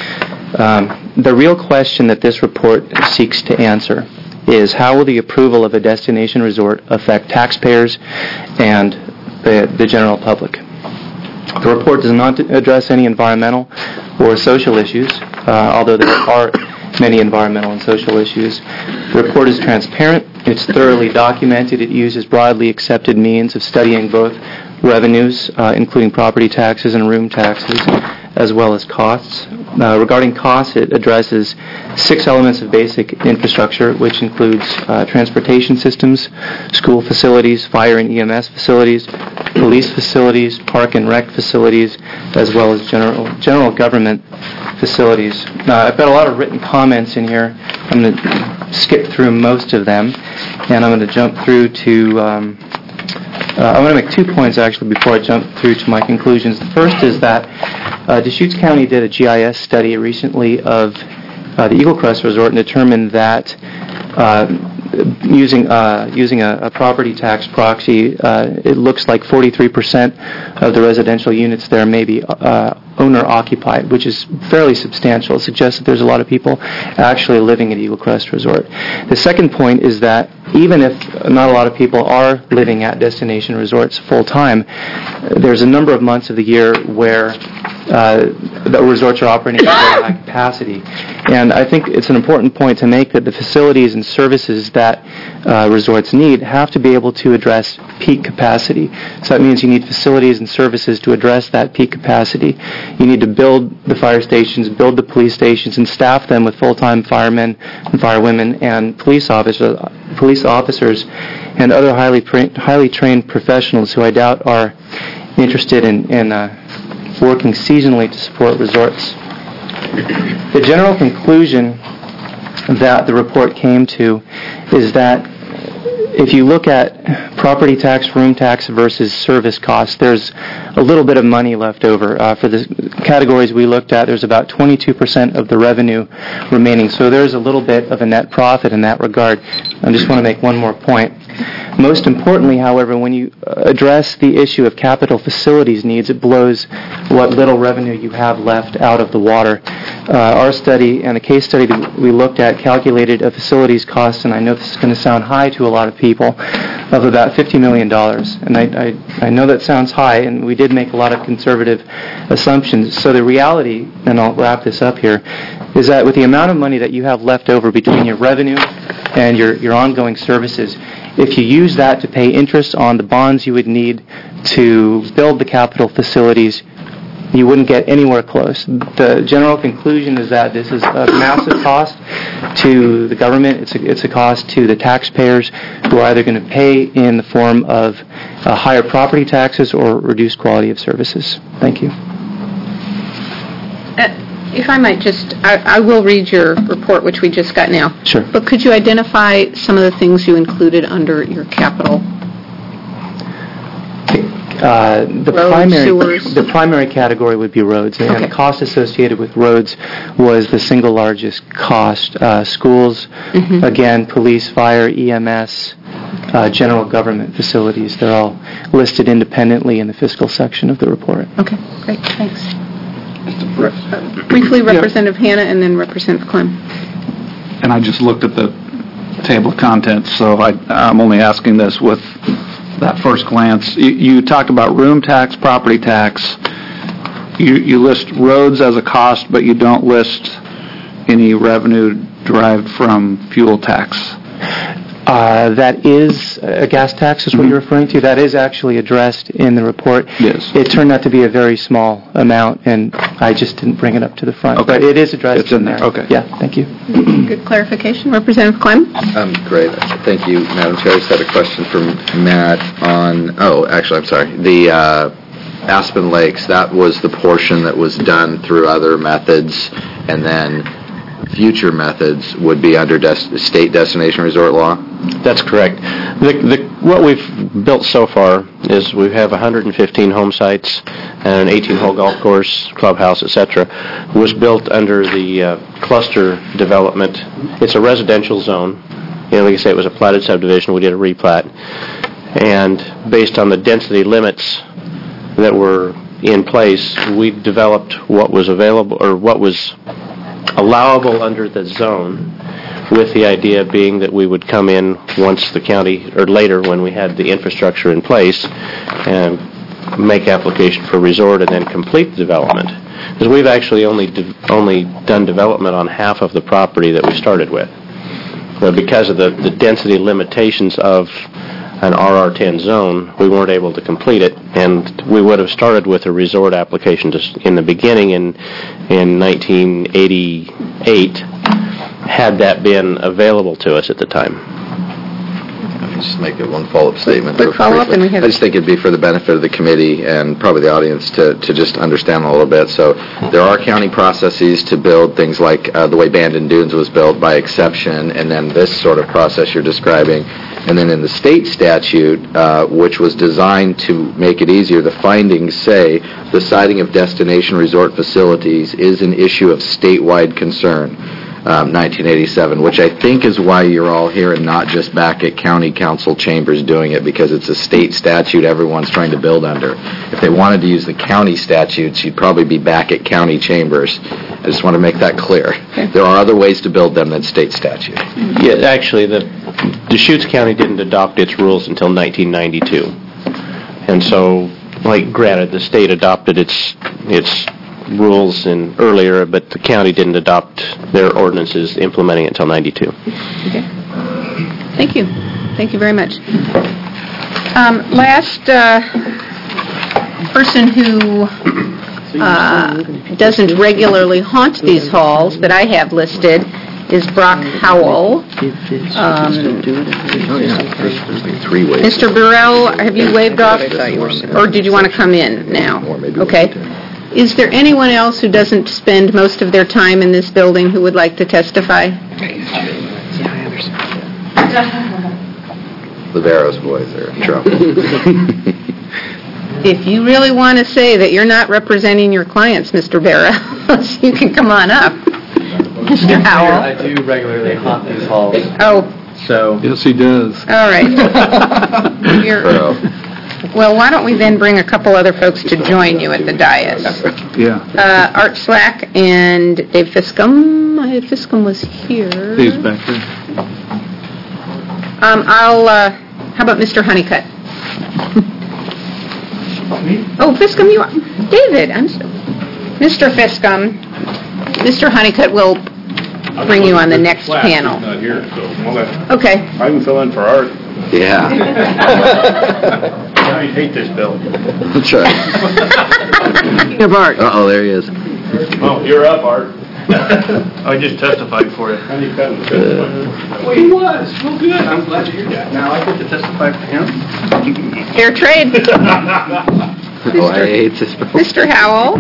The real question that this report seeks to answer is how will the approval of a destination resort affect taxpayers and the general public? The report does not address any environmental or social issues, although there are many environmental and social issues. The report is transparent, it's thoroughly documented, it uses broadly accepted means of studying both revenues, including property taxes and room taxes, as well as costs. Regarding costs, it addresses 6 elements of basic infrastructure, which includes transportation systems, school facilities, fire and EMS facilities, police facilities, park and rec facilities, as well as general government facilities. I've got a lot of written comments in here. I'm going to skip through most of them, and I'm going to jump through to I'm going to make 2 points, actually, before I jump through to my conclusions. The first is that Deschutes County did a GIS study recently of the Eagle Crest Resort and determined that using a property tax proxy, it looks like 43% of the residential units there may be owner-occupied, which is fairly substantial. It suggests that there's a lot of people actually living at Eagle Crest Resort. The second point is that even if not a lot of people are living at destination resorts full-time, there's a number of months of the year where the resorts are operating at very high capacity. And I think it's an important point to make that the facilities and services that resorts need have to be able to address peak capacity. So that means you need facilities and services to address that peak capacity. You need to build the fire stations, build the police stations, and staff them with full-time firemen and firewomen and police officers and other highly trained professionals who I doubt are interested in working seasonally to support resorts. The general conclusion that the report came to is that if you look at property tax, room tax versus service costs, there's a little bit of money left over. For the categories we looked at, there's about 22% of the revenue remaining. So there's a little bit of a net profit in that regard. I just want to make one more point. Most importantly, however, when you address the issue of capital facilities needs, it blows what little revenue you have left out of the water. Our study and the case study that we looked at calculated a facilities cost, and I know this is going to sound high to a lot of people, of about $50 million. And I know that sounds high, and we did make a lot of conservative assumptions. So the reality, and I'll wrap this up here, is that with the amount of money that you have left over between your revenue and your ongoing services, if you use that to pay interest on the bonds you would need to build the capital facilities, you wouldn't get anywhere close. The general conclusion is that this is a massive cost to the government. It's a cost to the taxpayers who are either going to pay in the form of higher property taxes or reduced quality of services. Thank you. If I might just, I will read your report, which we just got now. Sure. But could you identify some of the things you included under your capital? The primary category would be roads, and the cost associated with roads was the single largest cost. Schools, again, police, fire, EMS, general government facilities, they're all listed independently in the fiscal section of the report. Okay, great, thanks. Briefly, Representative Hanna and then Representative Clem. And I just looked at the table of contents, so I'm only asking this with that first glance. You talk about room tax, property tax. You list roads as a cost, but you don't list any revenue derived from fuel tax. That is a gas tax is what you're referring to. That is actually addressed in the report. Yes. It turned out to be a very small amount, and I just didn't bring it up to the front. Okay. But it is addressed it's in there. Okay. Yeah, thank you. Good clarification. Representative Clem? Great. Thank you, Madam Chair. I just had a question from Matt on, I'm sorry. The Aspen Lakes, that was the portion that was done through other methods, and then future methods would be under state destination resort law? That's correct. What we've built so far is we have 115 home sites and an 18-hole golf course, clubhouse, etc. was built under the cluster development. It's a residential zone. Like I say, it was a platted subdivision. We did a replat. And based on the density limits that were in place, we developed what was available or what was allowable under the zone, with the idea being that we would come in once the county, or later when we had the infrastructure in place, and make application for resort and then complete the development. Because we've actually only done development on half of the property that we started with. Because of the density limitations of an RR10 zone, we weren't able to complete it, and we would have started with a resort application just in the beginning in 1988, had that been available to us at the time. I'll just make it one follow-up statement. Quick follow-up, and we have... I just think it'd be for the benefit of the committee and probably the audience to just understand a little bit. So there are county processes to build things like the way Bandon Dunes was built by exception, and then this sort of process you're describing. And then in the state statute, which was designed to make it easier, the findings say the siting of destination resort facilities is an issue of statewide concern. 1987, which I think is why you're all here and not just back at county council chambers doing it, because it's a state statute everyone's trying to build under. If they wanted to use the county statutes, you'd probably be back at county chambers. I just want to make that clear. There are other ways to build them than state statute. Yeah, actually, the Deschutes County didn't adopt its rules until 1992. And so, like, granted, the state adopted its rules earlier, but the county didn't adopt their ordinances implementing it until 92. Okay. Thank you. Thank you very much. Last person who doesn't regularly haunt these halls that I have listed is Brock Howell. Mr. Burrell, have you waved off, or did you want to come in now? Okay. Is there anyone else who doesn't spend most of their time in this building who would like to testify? The Barrows boys are in trouble. If you really want to say that you're not representing your clients, Mr. Barrows, you can come on up. Mr. Howell. I do regularly haunt these halls. Oh. So. Yes, he does. All right. Well, why don't we then bring a couple other folks to join you at the dais? Yeah. Art Slack and Dave Fiscum. Fiscum was here. Dave's back there. How about Mr. Honeycutt? Oh, Fiscum, you are. David, Mr. Fiscum. Mr. Honeycutt will bring you on the next panel. Not here, so okay. I can fill in for Art. Yeah. I hate this bill. That's right. Art. Uh-oh, there he is. Oh, you're up, Art. I just testified for you. Well, he was. Well, good. I'm glad to hear that. Now I get to testify for him. Fair trade. Oh, I hate this bill. Mr. Howell.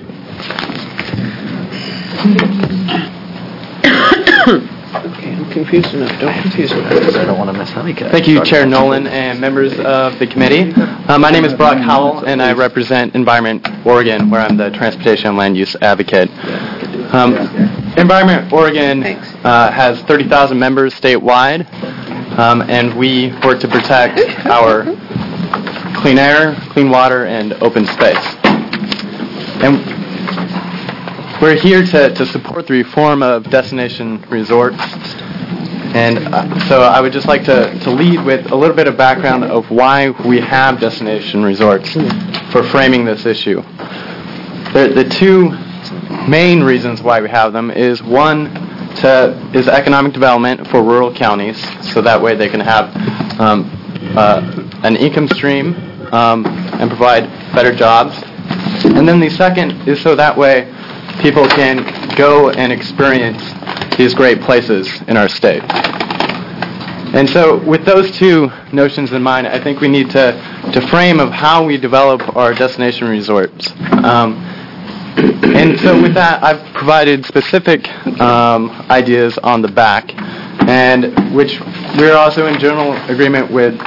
Okay, I'm confused enough. Don't confuse me. I don't want to miss Honeycutt. Thank you, Chair Nolan and members of the committee. My name is Brock Howell, and I represent Environment Oregon, where I'm the Transportation and Land Use Advocate. Environment Oregon has 30,000 members statewide, and we work to protect our clean air, clean water, and open space. And we're here to support the reform of destination resorts. And so I would just like to lead with a little bit of background of why we have destination resorts for framing this issue. The two main reasons why we have them is one is economic development for rural counties, so that way they can have an income stream and provide better jobs. And then the second is so that way people can go and experience these great places in our state. And so with those two notions in mind, I think we need to frame of how we develop our destination resorts. And so with that, I've provided specific ideas on the back, and which we're also in general agreement with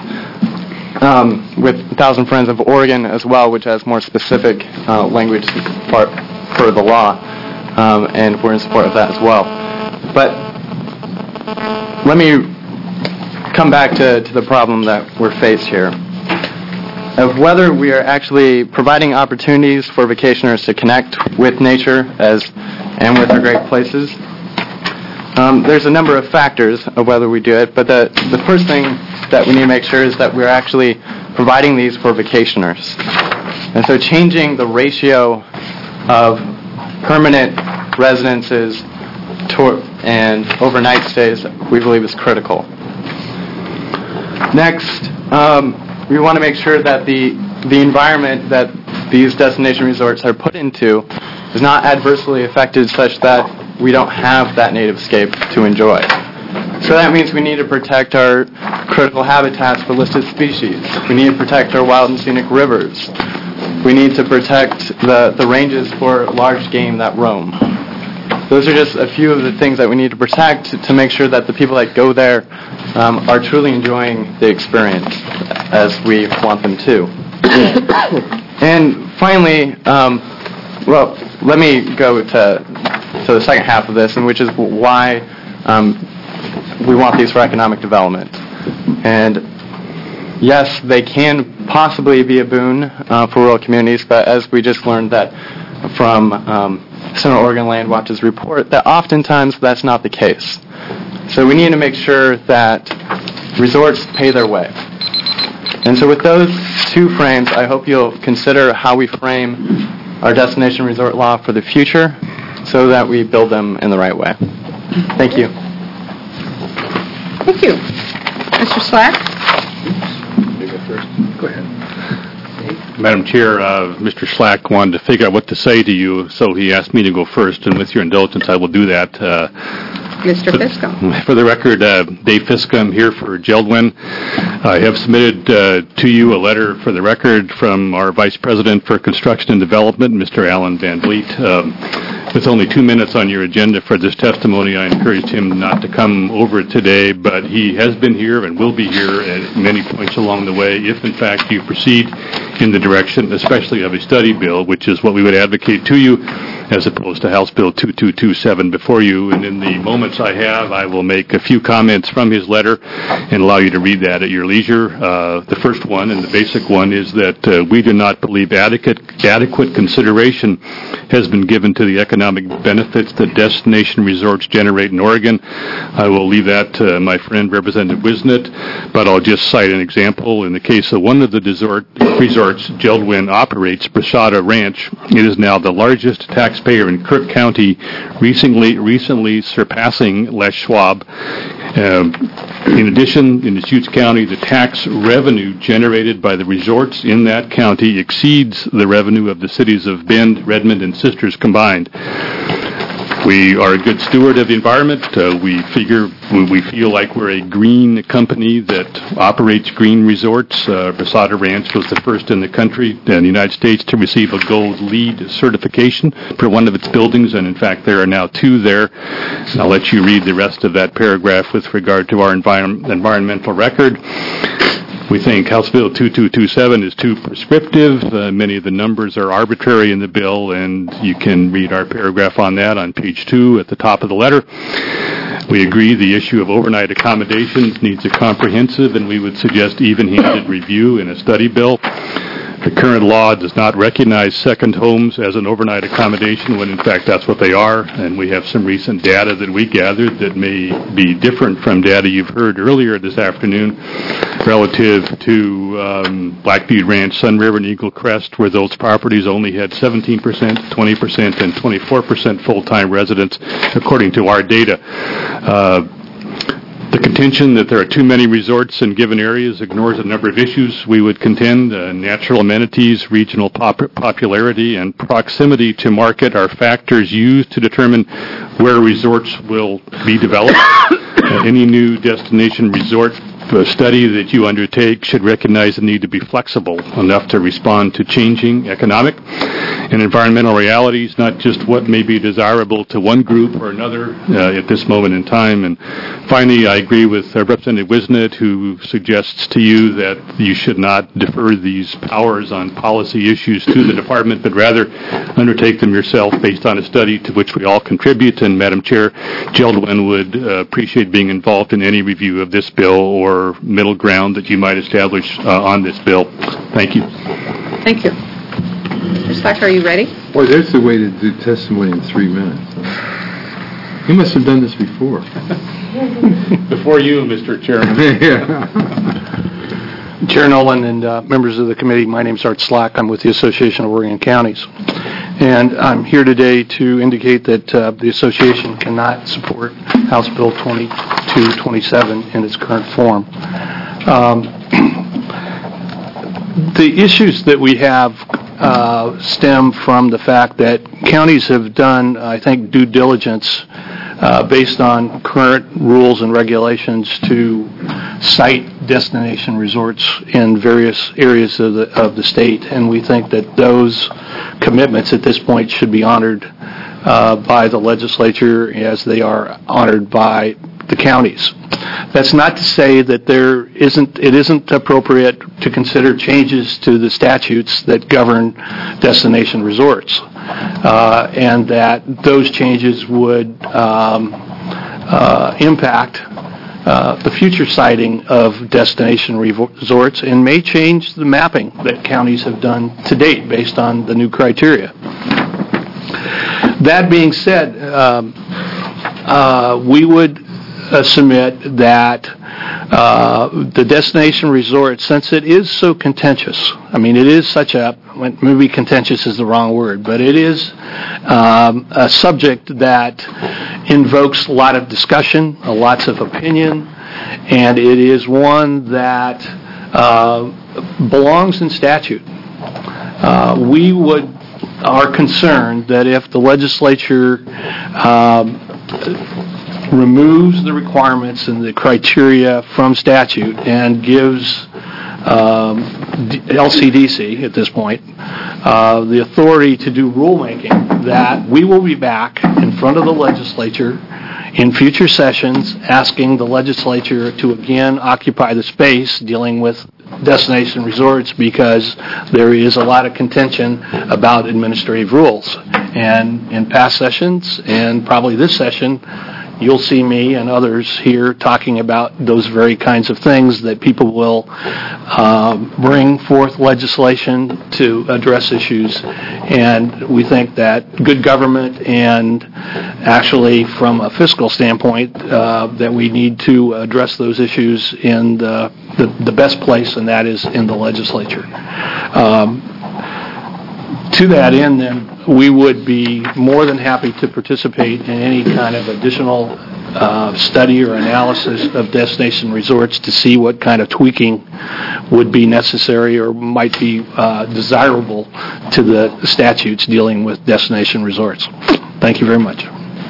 1,000 Friends of Oregon as well, which has more specific language part for the law, and we're in support of that as well. But let me come back to the problem that we're faced here, of whether we are actually providing opportunities for vacationers to connect with nature and with our great places. There's a number of factors of whether we do it, but the first thing that we need to make sure is that we're actually providing these for vacationers. And so changing the ratio of permanent residences and overnight stays, we believe, is critical. Next, we want to make sure that the environment that these destination resorts are put into is not adversely affected such that we don't have that native scape to enjoy. So that means we need to protect our critical habitats for listed species. We need to protect our wild and scenic rivers. We need to protect the ranges for large game that roam. Those are just a few of the things that we need to protect to make sure that the people that go there are truly enjoying the experience as we want them to. And finally, let me go to to the second half of this, and which is why we want these for economic development. And yes, they can possibly be a boon for rural communities, but as we just learned that from Central Oregon Land Watch's report, that oftentimes that's not the case. So we need to make sure that resorts pay their way. And so with those two frames, I hope you'll consider how we frame our destination resort law for the future so that we build them in the right way. Thank you. Thank you. Mr. Slack? Go ahead. Madam Chair, Mr. Slack wanted to figure out what to say to you, so he asked me to go first, and with your indulgence, I will do that. Mr. Fiscum. For the record, Dave Fiscum here for Geldwin. I have submitted to you a letter for the record from our Vice President for Construction and Development, Mr. Alan Van Vliet. With only 2 minutes on your agenda for this testimony, I encouraged him not to come over today, but he has been here and will be here at many points along the way if, in fact, you proceed in the direction, especially of a study bill, which is what we would advocate to you, as opposed to House Bill 2227 before you. And in the moments I have, I will make a few comments from his letter and allow you to read that at your leisure. The first one, and the basic one, is that we do not believe adequate consideration has been given to the economic benefits that destination resorts generate in Oregon. I will leave that to my friend Representative Wisnett, but I'll just cite an example. In the case of one of the resorts Geldwin operates, Brasada Ranch, it is now the largest taxpayer in Crook County, recently surpassing Les Schwab. In addition, in Deschutes County, the tax revenue generated by the resorts in that county exceeds the revenue of the cities of Bend, Redmond, and Sisters combined. We are a good steward of the environment. We feel like we're a green company that operates green resorts. Brasada Ranch was the first in the country in the United States to receive a gold LEED certification for one of its buildings, and in fact there are now 2 there. And I'll let you read the rest of that paragraph with regard to our environmental record. We think House Bill 2227 is too prescriptive. Many of the numbers are arbitrary in the bill, and you can read our paragraph on that on page 2 at the top of the letter. We agree the issue of overnight accommodations needs a comprehensive, and we would suggest even-handed review in a study bill. The current law does not recognize second homes as an overnight accommodation when in fact that's what they are, and we have some recent data that we gathered that may be different from data you've heard earlier this afternoon relative to Black Butte Ranch, Sun River, and Eagle Crest, where those properties only had 17%, 20%, and 24% full-time residents, according to our data. The contention that there are too many resorts in given areas ignores a number of issues. We would contend natural amenities, regional popularity, and proximity to market are factors used to determine where resorts will be developed. Any new destination resort study that you undertake should recognize the need to be flexible enough to respond to changing economic and environmental realities, not just what may be desirable to one group or another at this moment in time. And finally, I agree with Representative Wisnett, who suggests to you that you should not defer these powers on policy issues to the department, but rather undertake them yourself based on a study to which we all contribute. And Madam Chair, Geldwin would appreciate being involved in any review of this bill or middle ground that you might establish on this bill. Thank you. Thank you. Mr. Slack, are you ready? Boy, there's the way to do testimony in 3 minutes. You must have done this before. Before you, Mr. Chairman. Chair Nolan and members of the committee, my name is Art Slack. I'm with the Association of Oregon Counties. And I'm here today to indicate that the association cannot support House Bill 2227 in its current form. The issues that we have stem from the fact that counties have done, I think, due diligence based on current rules and regulations to site destination resorts in various areas of the state, and we think that those commitments at this point should be honored by the legislature as they are honored by the counties. That's not to say that it isn't appropriate to consider changes to the statutes that govern destination resorts. and that those changes would impact the future siting of destination resorts and may change the mapping that counties have done to date based on the new criteria. That being said, we would submit that the destination resort, since it is so contentious, I mean, it is such a, maybe contentious is the wrong word, but it is a subject that invokes a lot of discussion, lots of opinion, and it is one that belongs in statute. We are concerned that if the legislature removes the requirements and the criteria from statute and gives LCDC at this point the authority to do rulemaking, that we will be back in front of the legislature in future sessions asking the legislature to again occupy the space dealing with destination resorts, because there is a lot of contention about administrative rules. And in past sessions, and probably this session, you'll see me and others here talking about those very kinds of things, that people will bring forth legislation to address issues. And we think that good government, and actually from a fiscal standpoint, that we need to address those issues in the best place, and that is in the legislature. To that end, then, we would be more than happy to participate in any kind of additional study or analysis of destination resorts to see what kind of tweaking would be necessary or might be desirable to the statutes dealing with destination resorts. Thank you very much.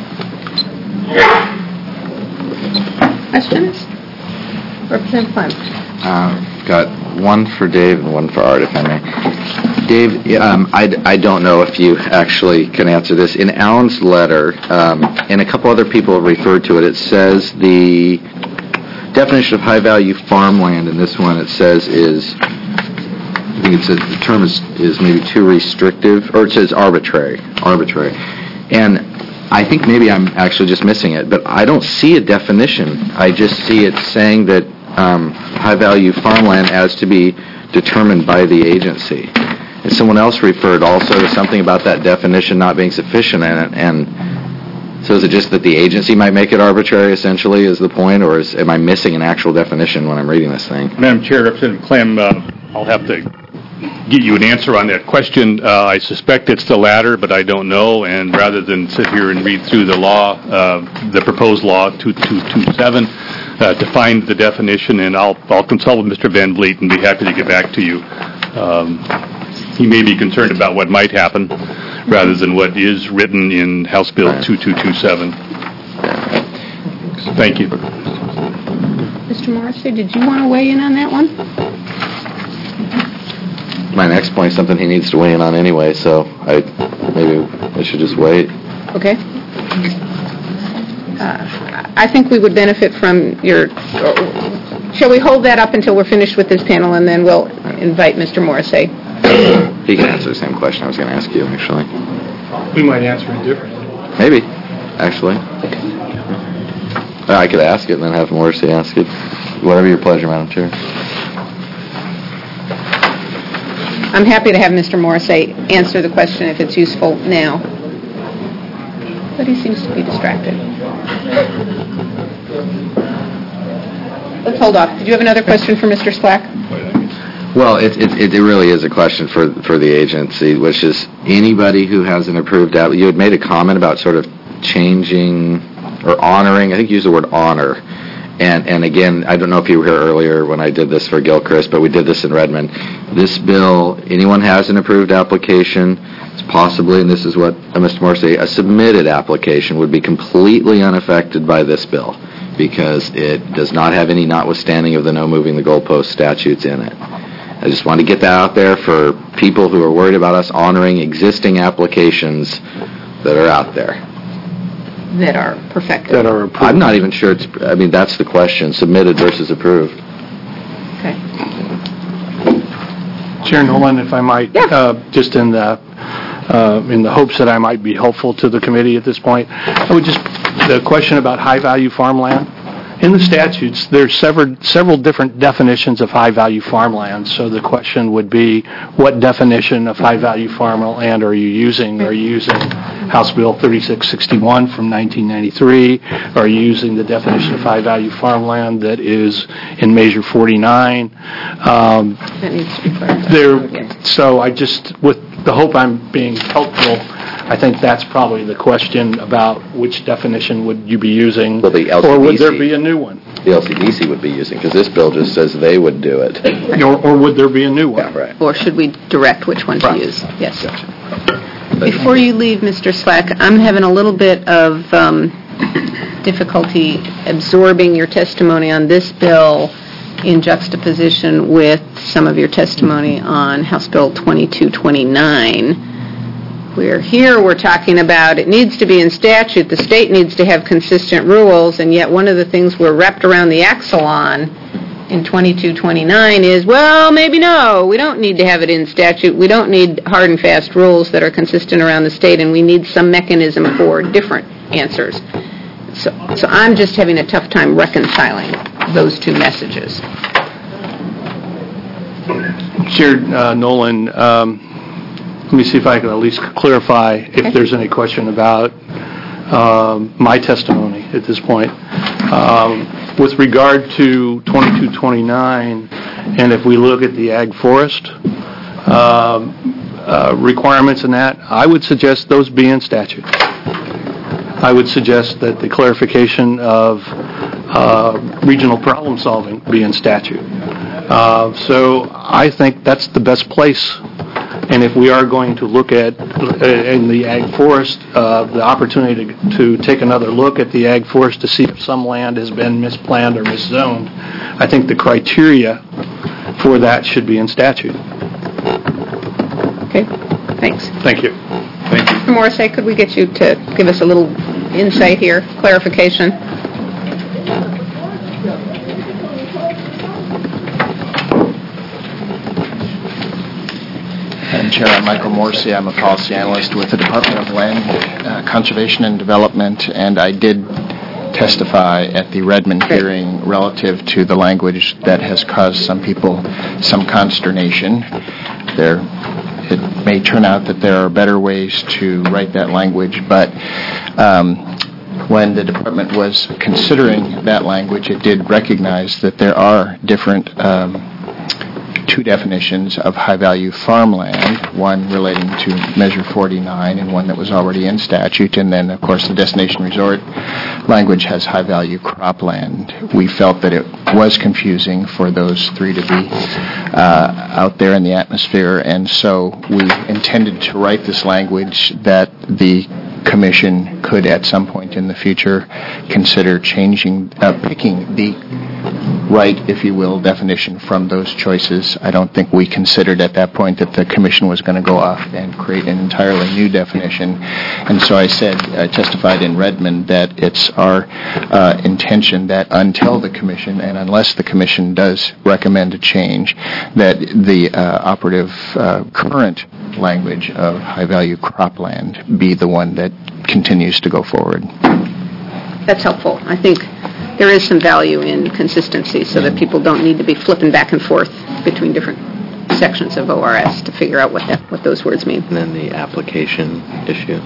Questions? Representative Clem. Got one for Dave and one for Art, if I may. Dave, I don't know if you actually can answer this. In Alan's letter, and a couple other people have referred to it, it says the definition of high-value farmland in this one, it says is, I think the term is maybe too restrictive, or it says arbitrary. And I think maybe I'm actually just missing it, but I don't see a definition. I just see it saying that high-value farmland as to be determined by the agency. And someone else referred also to something about that definition not being sufficient in it, and so is it just that the agency might make it arbitrary, essentially, is the point, or am I missing an actual definition when I'm reading this thing? Madam Chair, Representative Clem, I'll have to get you an answer on that question. I suspect it's the latter, but I don't know, and rather than sit here and read through the law, the proposed law 2227, to find the definition, and I'll consult with Mr. Van Vliet and be happy to get back to you. He may be concerned about what might happen rather than what is written in House Bill 2227. Thank you. Mr. Morrissey, did you want to weigh in on that one? My next point is something he needs to weigh in on anyway, so maybe I should just wait. Okay. I think we would benefit from your... Shall we hold that up until we're finished with this panel, and then we'll invite Mr. Morrissey? He can answer the same question I was going to ask you, actually. We might answer it differently. Maybe, actually. I could ask it and then have Morrissey ask it. Whatever your pleasure, Madam Chair. I'm happy to have Mr. Morrissey answer the question if it's useful now. But he seems to be distracted. Let's hold off. Did you have another question for Mr. Slack? Well, it really is a question for the agency, which is anybody who has an approved app. You had made a comment about sort of changing or honoring. I think you used the word honor. And again, I don't know if you were here earlier when I did this for Gilchrist, but we did this in Redmond. This bill, anyone has an approved application, it's possibly, and this is what Mr. Morrissey, a submitted application would be completely unaffected by this bill because it does not have any notwithstanding of the no moving the goalpost statutes in it. I just want to get that out there for people who are worried about us honoring existing applications that are out there. That are perfected. That are approved. I'm not even sure that's the question, submitted versus approved. Okay. Chair Nolan, if I might, just in the in the hopes that I might be helpful to the committee at this point. The question about high-value farmland. In the statutes, there's several different definitions of high-value farmland. So the question would be, what definition of high-value farmland are you using? Are you using House Bill 3661 from 1993? Are you using the definition of high-value farmland that is in Measure 49? That needs to be clarified. So with the hope I'm being helpful, I think that's probably the question about which definition would you be using, well, the LCDC, or would there be a new one? The LCDC would be using, because this bill just says they would do it. Or would there be a new one? Yeah, right. Or should we direct which one to use? Yes. Gotcha. Before you leave, Mr. Slack, I'm having a little bit of difficulty absorbing your testimony on this bill in juxtaposition with some of your testimony on House Bill 2229. We're talking about it needs to be in statute, the state needs to have consistent rules, and yet one of the things we're wrapped around the axle on in 2229 is, well, maybe no, we don't need to have it in statute, we don't need hard and fast rules that are consistent around the state, and we need some mechanism for different answers. So I'm just having a tough time reconciling those two messages. Chair Nolan, let me see if I can at least clarify if there's any question about my testimony at this point. With regard to 2229, and if we look at the ag forest requirements in that, I would suggest those be in statute. I would suggest that the clarification of regional problem solving be in statute. So I think that's the best place. And if we are going to look at, in the ag forest, the opportunity to take another look at the ag forest to see if some land has been misplanned or miszoned, I think the criteria for that should be in statute. Okay, thanks. Thank you. Thank you. Mr. Morrissey, could we get you to give us a little insight here, clarification? Madam Chair, I'm Michael Morrissey. I'm a policy analyst with the Department of Land, Conservation and Development, and I did testify at the Redmond hearing relative to the language that has caused some people some consternation. It may turn out that there are better ways to write that language, but when the department was considering that language, it did recognize that there are different two definitions of high-value farmland, one relating to Measure 49 and one that was already in statute, and then, of course, the destination resort language has high-value cropland. We felt that it was confusing for those three to be out there in the atmosphere, and so we intended to write this language that the Commission could, at some point in the future, consider picking the right, if you will, definition from those choices. I don't think we considered at that point that the Commission was going to go off and create an entirely new definition. And so I testified in Redmond that it's our intention that until the Commission, and unless the Commission does recommend a change, that the operative current language of high-value cropland be the one that continues to go forward. That's helpful. I think there is some value in consistency so that people don't need to be flipping back and forth between different sections of ORS to figure out what those words mean. And then the application issue.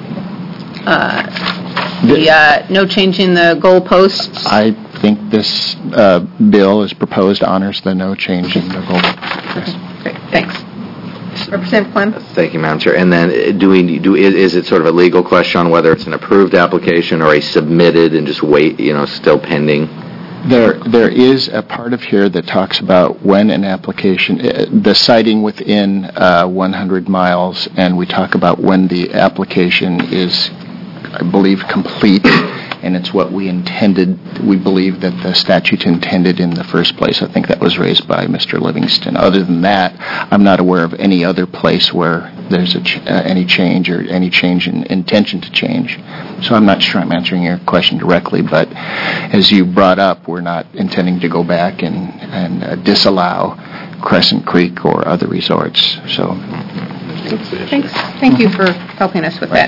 No changing the goalposts. I think this bill as proposed honors the no change in the goalposts. Great, thanks. Representative Clem? Thank you, Madam Chair. And then is it sort of a legal question on whether it's an approved application or a submitted and just still pending? There is a part of here that talks about when an application, the siting within 100 miles, and we talk about when the application is, I believe, complete, and it's what we believe that the statute intended in the first place. I think that was raised by Mr. Livingston. Other than that, I'm not aware of any other place where there's any change or any change in intention to change. So I'm not sure I'm answering your question directly, but as you brought up, we're not intending to go back and disallow Crescent Creek or other resorts. So Thanks. Thank you for helping us with that.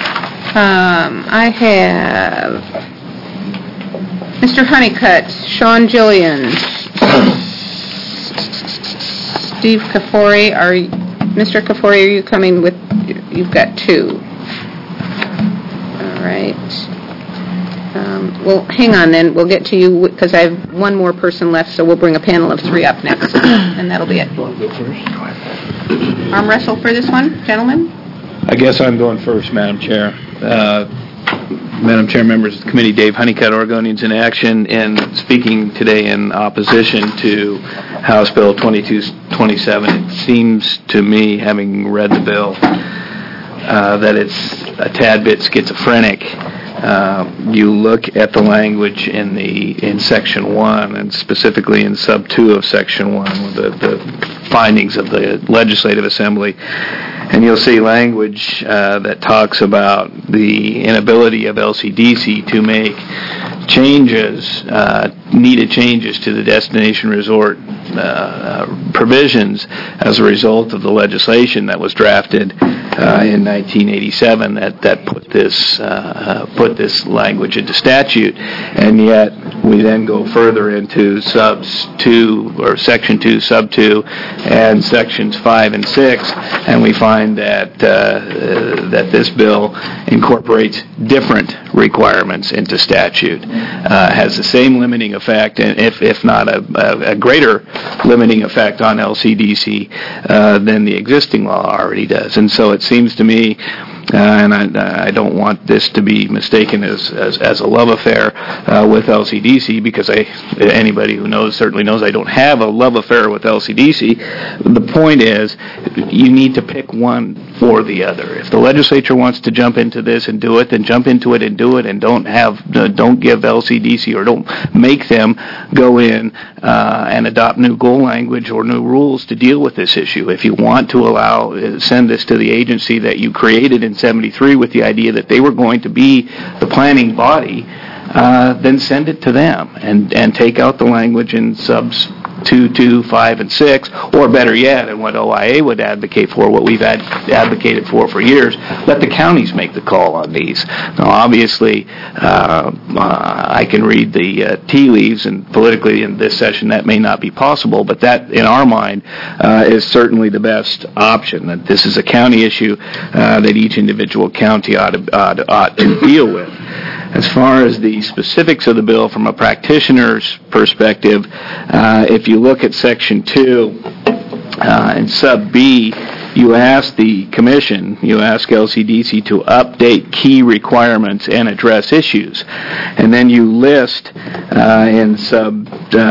I have Mr. Honeycutt, Sean Jillian, Steve Kafori. Mr. Kafori, are you coming with? You've got two. All right. Well, hang on then. We'll get to you because I have one more person left, so we'll bring a panel of three up next, and that'll be it. Arm wrestle for this one, gentlemen? I guess I'm going first, Madam Chair. Madam Chair, members of the committee, Dave Honeycutt, Oregonians in Action, and speaking today in opposition to House Bill 2227. It seems to me, having read the bill, that it's a tad bit schizophrenic. You look at the language in Section 1, and specifically in Sub 2 of Section 1, with the findings of the Legislative Assembly, and you'll see language that talks about the inability of LCDC to make needed changes to the destination resort provisions as a result of the legislation that was drafted in 1987 that put this language into statute, and yet we then go further into Section 2, Sub 2, and Sections 5 and 6, and we find that this bill incorporates different requirements into statute, has the same limiting effect, and if not a greater limiting effect on LCDC than the existing law already does. And so it seems to me, and I don't want this to be mistaken as a love affair with LCDC, because anybody who knows certainly knows I don't have a love affair with LCDC. The point is, you need to pick one or the other. If the legislature wants to jump into this and do it, then jump into it and do it, and don't give LCDC, or don't make them go in and adopt new goal language or new rules to deal with this issue. If you want to send this to the agency that you created in 73 with the idea that they were going to be the planning body, then send it to them and take out the language in subs 2, 5, and 6, or better yet, and what OIA would advocate for, what we've advocated for years, let the counties make the call on these. Now, obviously, I can read the tea leaves, and politically in this session that may not be possible, but that, in our mind, is certainly the best option. That this is a county issue that each individual county ought to deal with. As far as the specifics of the bill from a practitioner's perspective, if you look at Section 2 and Sub B, you ask the Commission, you ask LCDC to update key requirements and address issues. And then you list in Sub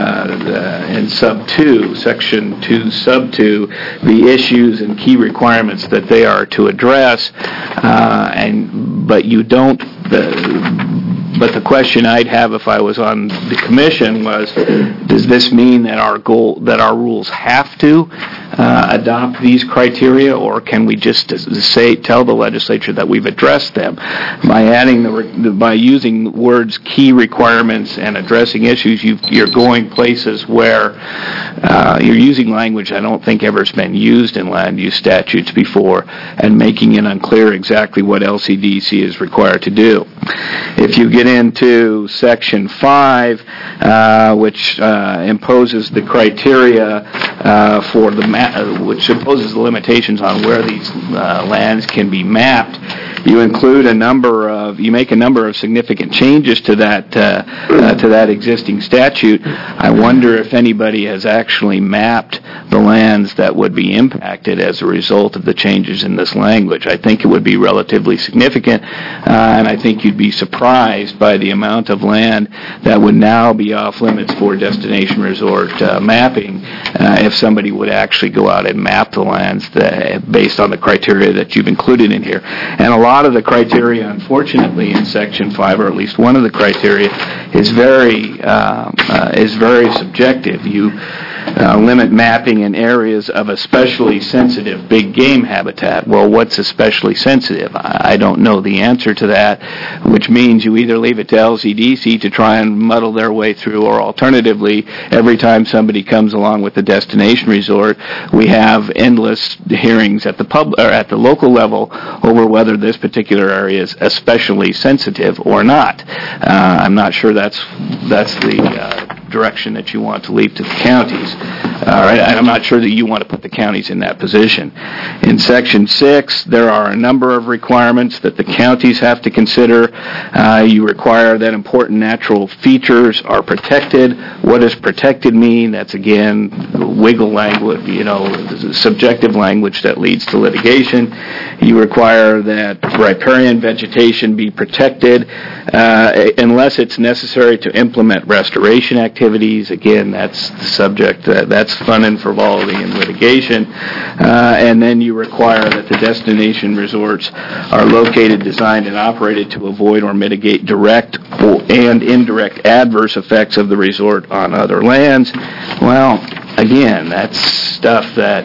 2, Section 2, Sub 2, the issues and key requirements that they are to address, but you don't... But the question I'd have if I was on the Commission was, does this mean that our rules have to adopt these criteria, or can we just tell the legislature that we've addressed them? By using words key requirements and addressing issues, you're going places where you're using language I don't think ever has been used in land use statutes before, and making it unclear exactly what LCDC is required to do. If you get into Section 5, which imposes the criteria which imposes the limitations on where these lands can be mapped, you make a number of significant changes to that existing statute. I wonder if anybody has actually mapped the lands that would be impacted as a result of the changes in this language. I think it would be relatively significant, and I think you'd be surprised by the amount of land that would now be off limits for destination resort mapping if somebody would actually go out and map the lands based on the criteria that you've included in here. And a lot of the criteria, unfortunately, in Section 5, or at least one of the criteria, is very subjective. limit mapping in areas of especially sensitive big game habitat. Well, what's especially sensitive? I don't know the answer to that, which means you either leave it to LCDC to try and muddle their way through, or alternatively, every time somebody comes along with a destination resort, we have endless hearings at the local level over whether this particular area is especially sensitive or not. I'm not sure that's the direction that you want to leave to the counties. I'm not sure that you want to put the counties in that position. In Section 6, there are a number of requirements that the counties have to consider. You require that important natural features are protected. What does protected mean? That's, again, wiggle language, subjective language that leads to litigation. You require that riparian vegetation be protected unless it's necessary to implement restoration activities. Again, that's the subject, that's fun and frivolity in litigation. And then you require that the destination resorts are located, designed, and operated to avoid or mitigate direct and indirect adverse effects of the resort on other lands. Well, again, that's stuff that's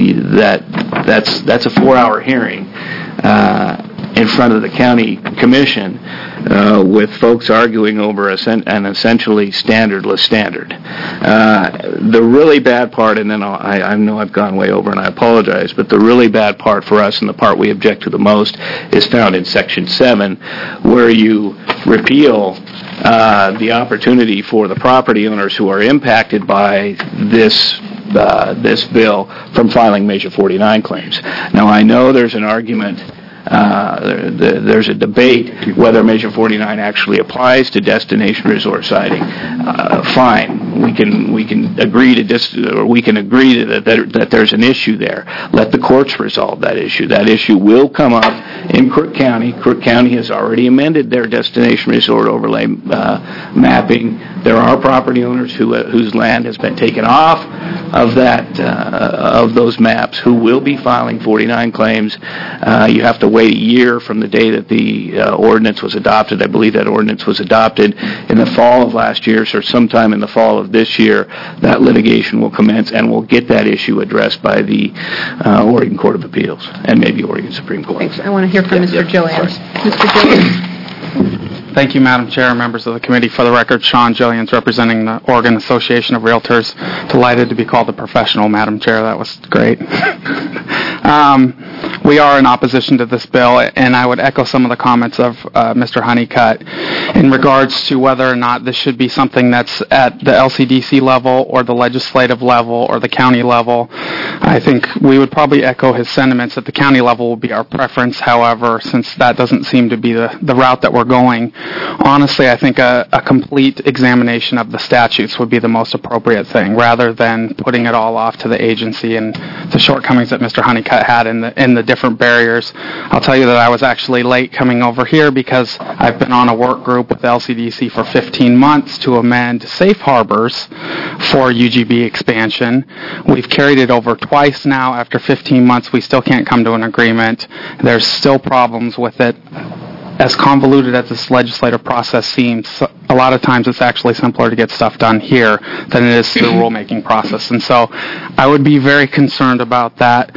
a 4-hour hearing in front of the county commission with folks arguing over an essentially standardless standard. The really bad part, and then I know I've gone way over and I apologize, but the really bad part for us and the part we object to the most is found in Section 7, where you repeal the opportunity for the property owners who are impacted by this bill from filing Measure 49 claims. Now, I know there's an argument, there's a debate whether Measure 49 actually applies to destination resort siting. Fine, we can agree to we can agree that there's an issue there. Let the courts resolve that issue. That issue will come up in Crook County. Crook County has already amended their destination resort overlay mapping. There are property owners whose land has been taken off of those maps who will be filing 49 claims. You have to wait a year from the day that the ordinance was adopted. I believe that ordinance was adopted in the fall of last year, so sometime in the fall of this year, that litigation will commence, and we'll get that issue addressed by the Oregon Court of Appeals and maybe Oregon Supreme Court. Thanks. I want to hear from Mr. Jillians. Mr. Jillians. Thank you, Madam Chair, members of the committee. For the record, Sean Jillians, representing the Oregon Association of Realtors. Delighted to be called a professional, Madam Chair. That was great. We are in opposition to this bill, and I would echo some of the comments of Mr. Honeycutt in regards to whether or not this should be something that's at the LCDC level or the legislative level or the county level. I think we would probably echo his sentiments that the county level will be our preference. However, since that doesn't seem to be the route that we're going, honestly, I think a complete examination of the statutes would be the most appropriate thing, rather than putting it all off to the agency and the shortcomings that Mr. Honeycutt had in the different barriers. I'll tell you that I was actually late coming over here because I've been on a work group with LCDC for 15 months to amend safe harbors for UGB expansion. We've carried it over twice now. After 15 months, we still can't come to an agreement. There's still problems with it. As convoluted as this legislative process seems, a lot of times it's actually simpler to get stuff done here than it is through the rulemaking process. And so I would be very concerned about that.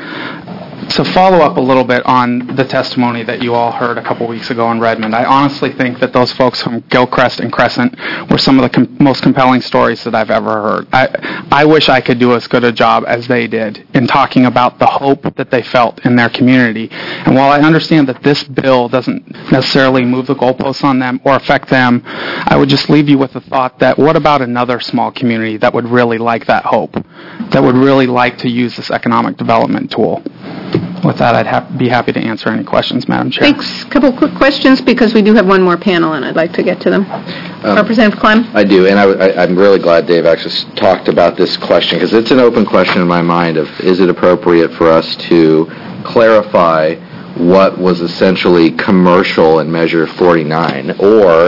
To follow up a little bit on the testimony that you all heard a couple weeks ago in Redmond, I honestly think that those folks from Gilchrist and Crescent were some of the most compelling stories that I've ever heard. I wish I could do as good a job as they did in talking about the hope that they felt in their community. And while I understand that this bill doesn't necessarily move the goalposts on them or affect them, I would just leave you with the thought that what about another small community that would really like that hope, that would really like to use this economic development tool? With that, I'd be happy to answer any questions, Madam Chair. Thanks. A couple quick questions because we do have one more panel and I'd like to get to them. Representative Clem? I do, and I'm really glad Dave actually talked about this question because it's an open question in my mind of is it appropriate for us to clarify what was essentially commercial in Measure 49 or,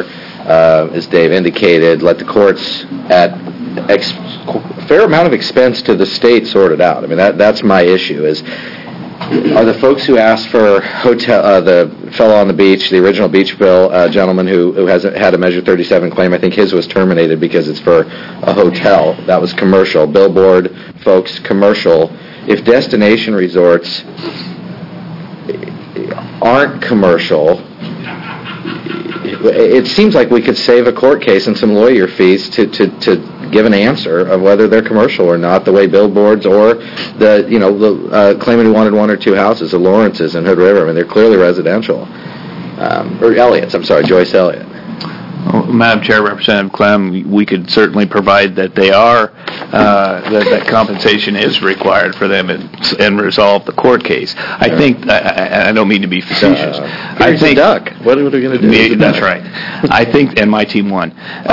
as Dave indicated, let the courts at a fair amount of expense to the state sort it out. I mean, that's my issue is are the folks who asked for hotel, the fellow on the beach, the original beach bill gentleman who has had a Measure 37 claim, I think his was terminated because it's for a hotel. That was commercial. Billboard folks, commercial. If destination resorts aren't commercial, it seems like we could save a court case and some lawyer fees to give an answer of whether they're commercial or not, the way billboards or the claiming he wanted one or two houses, the Lawrences in Hood River. I mean, they're clearly residential. Or Elliott's, I'm sorry, Joyce Elliott. Well, Madam Chair, Representative Clem, we could certainly provide that they are, that compensation is required for them and resolve the court case. I think, I don't mean to be facetious. I think duck. What are we going to do? That's right. I think, and my team won.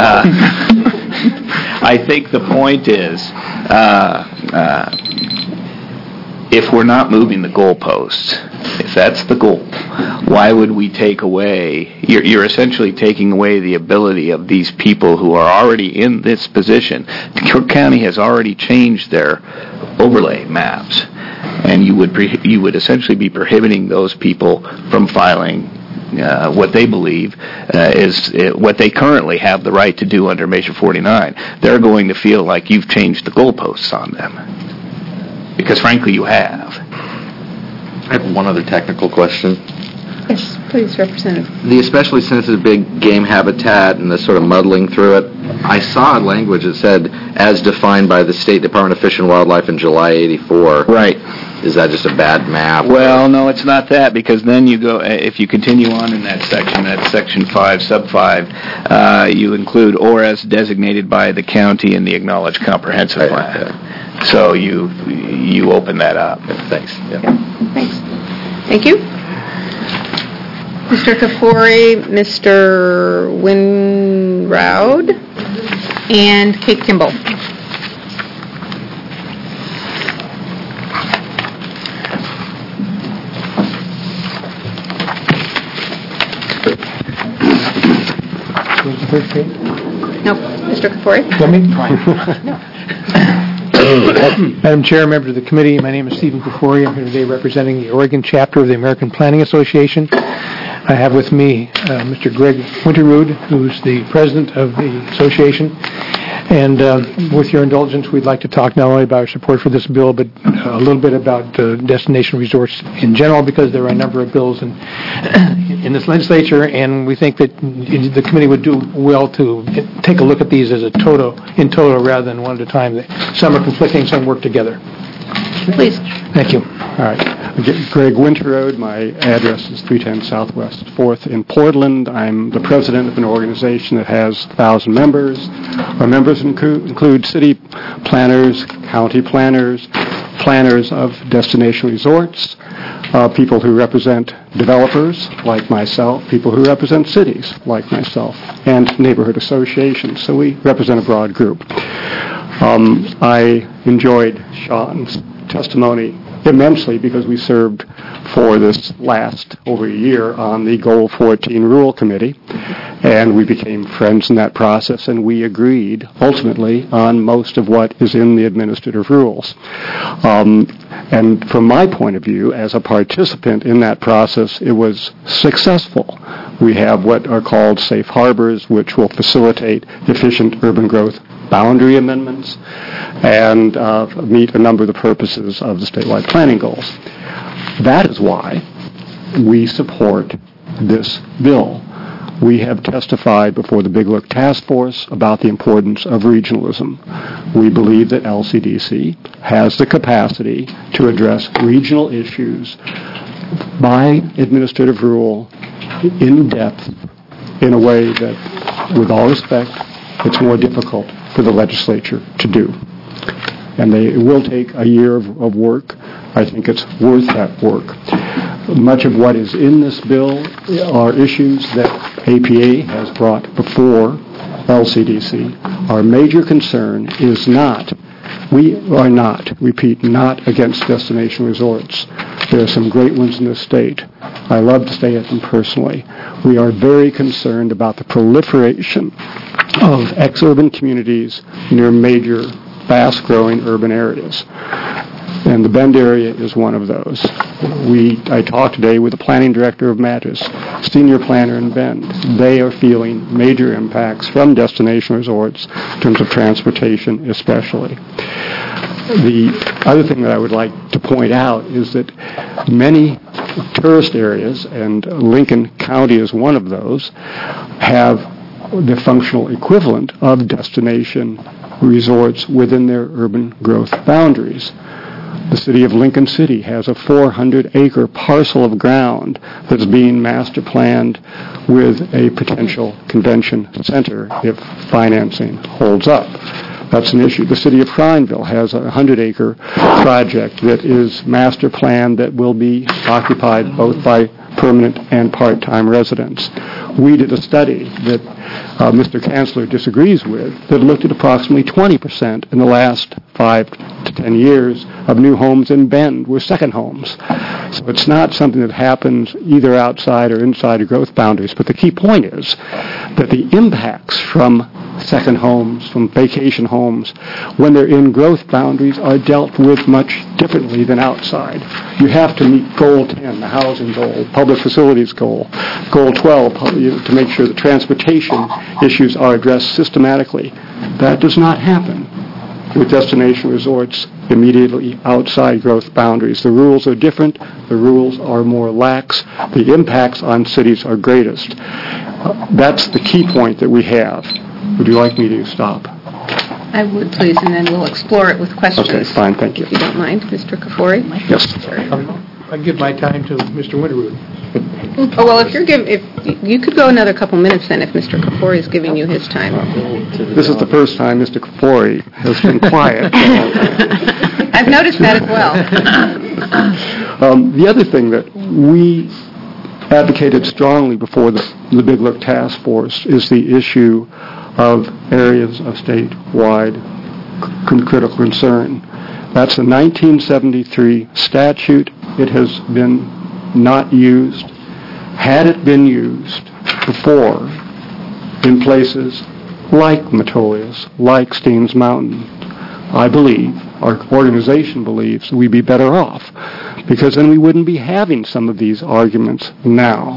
I think the point is, if we're not moving the goalposts, if that's the goal, why would we take away, you're essentially taking away the ability of these people who are already in this position. Cook County has already changed their overlay maps, and you would essentially be prohibiting those people from filing what they believe is what they currently have the right to do under Measure 49. They're going to feel like you've changed the goalposts on them. Because frankly, you have. I have one other technical question. Yes, please, Representative. The especially sensitive big game habitat and the sort of muddling through it, I saw language that said, as defined by the State Department of Fish and Wildlife in July '84. Right. Is that just a bad map? Well, no, it's not that, because then you go, if you continue on in that section, that's Section 5, Sub 5, you include or as designated by the county in the acknowledged comprehensive plan. So you open that up. Thanks. Yeah. Thanks. Thank you. Mr. Kafori, Mr. Winroud, and Kate Kimball. No, Mr. Kafori. No. Madam Chair, members of the committee, my name is Stephen Kafori. I'm here today representing the Oregon chapter of the American Planning Association. I have with me Mr. Greg Winterrood, who's the president of the association. And with your indulgence, we'd like to talk not only about our support for this bill, but a little bit about destination resorts in general, because there are a number of bills in this legislature, and we think that the committee would do well to take a look at these as in total rather than one at a time. Some are conflicting, some work together. Please. Thank you. All right. Greg Winterroad. My address is 310 Southwest 4th in Portland. I'm the president of an organization that has 1,000 members. Our members include city planners, county planners, planners of destination resorts, people who represent developers like myself, people who represent cities like myself, and neighborhood associations. So we represent a broad group. I enjoyed Sean's testimony immensely because we served for this last over a year on the Goal 14 Rule Committee, and we became friends in that process, and we agreed ultimately on most of what is in the administrative rules. And from my point of view, as a participant in that process, it was successful. We have what are called safe harbors, which will facilitate efficient urban growth boundary amendments and meet a number of the purposes of the statewide planning goals. That is why we support this bill. We have testified before the Big Look Task Force about the importance of regionalism. We believe that LCDC has the capacity to address regional issues by administrative rule in depth in a way that, with all respect, it's more difficult for the legislature to do. And it will take a year of work. I think it's worth that work. Much of what is in this bill are issues that APA has brought before LCDC. Our major concern is we are not against destination resorts. There are some great ones in the state. I love to stay at them personally. We are very concerned about the proliferation of ex-urban communities near major, fast-growing urban areas. And the Bend area is one of those. I talked today with the planning director of Mattis, senior planner in Bend. They are feeling major impacts from destination resorts in terms of transportation especially. The other thing that I would like to point out is that many tourist areas, and Lincoln County is one of those, have the functional equivalent of destination resorts within their urban growth boundaries. The city of Lincoln City has a 400-acre parcel of ground that's being master planned with a potential convention center if financing holds up. That's an issue. The city of Prineville has a 100-acre project that is master planned that will be occupied both by permanent and part-time residents. We did a study that Mr. Chancellor disagrees with that looked at approximately 20% in the last 5 to 10 years of new homes in Bend were second homes. So it's not something that happens either outside or inside of growth boundaries. But the key point is that the impacts from second homes, from vacation homes, when they're in growth boundaries, are dealt with much differently than outside. You have to meet Goal 10, the housing goal, public facilities goal, Goal 12, to make sure that transportation issues are addressed systematically. That does not happen with destination resorts immediately outside growth boundaries. The rules are different. The rules are more lax. The impacts on cities are greatest. That's the key point that we have. Would you like me to stop? I would, please, and then we'll explore it with questions. Okay, fine, thank you. If you don't mind, Mr. Kafori? Yes. I'll give my time to Mr. Winterroot. Oh, well, if you could go another couple minutes then if Mr. Kafori is giving you his time. This is the first time Mr. Kafori has been quiet. I've noticed that as well. The other thing that we advocated strongly before the Big Look Task Force is the issue of areas of statewide critical concern. That's a 1973 statute. It has been not used. Had it been used before in places like Metolius, like Steens Mountain, I believe, our organization believes, we'd be better off, because then we wouldn't be having some of these arguments now.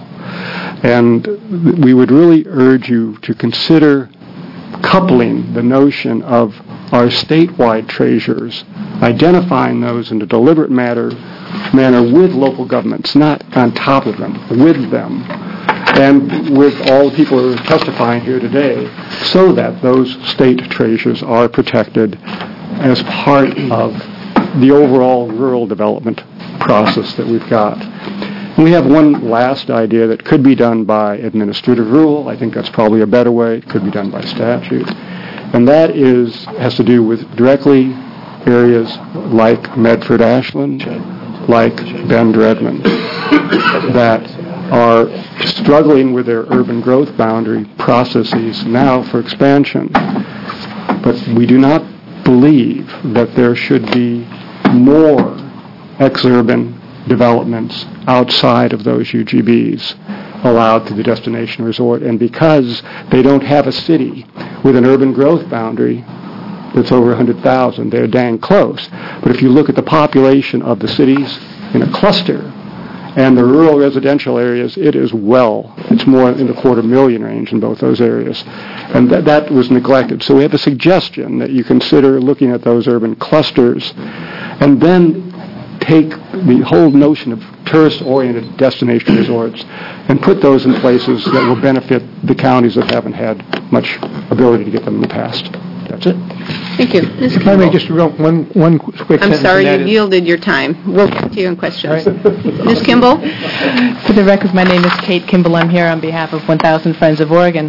And we would really urge you to consider coupling the notion of our statewide treasures, identifying those in a deliberate manner with local governments, not on top of them, with them, and with all the people who are testifying here today, so that those state treasures are protected as part of the overall rural development process that we've got. And we have one last idea that could be done by administrative rule. I think that's probably a better way. It could be done by statute. And that has to do with directly areas like Medford-Ashland, like Bend-Redmond, that are struggling with their urban growth boundary processes now for expansion. But we do not believe that there should be more ex-urban developments outside of those UGBs allowed to the destination resort. And because they don't have a city with an urban growth boundary that's over 100,000, they're dang close. But if you look at the population of the cities in a cluster and the rural residential areas, it's more in the 250,000 range in both those areas. And that was neglected. So we have a suggestion that you consider looking at those urban clusters and then take the whole notion of tourist-oriented destination resorts and put those in places that will benefit the counties that haven't had much ability to get them in the past. That's it. Thank you. If I may just one quick I'm sentence. sorry, you yielded your time. We'll get to you in questions. Ms. Kimball? For the record, my name is Kate Kimball. I'm here on behalf of 1,000 Friends of Oregon.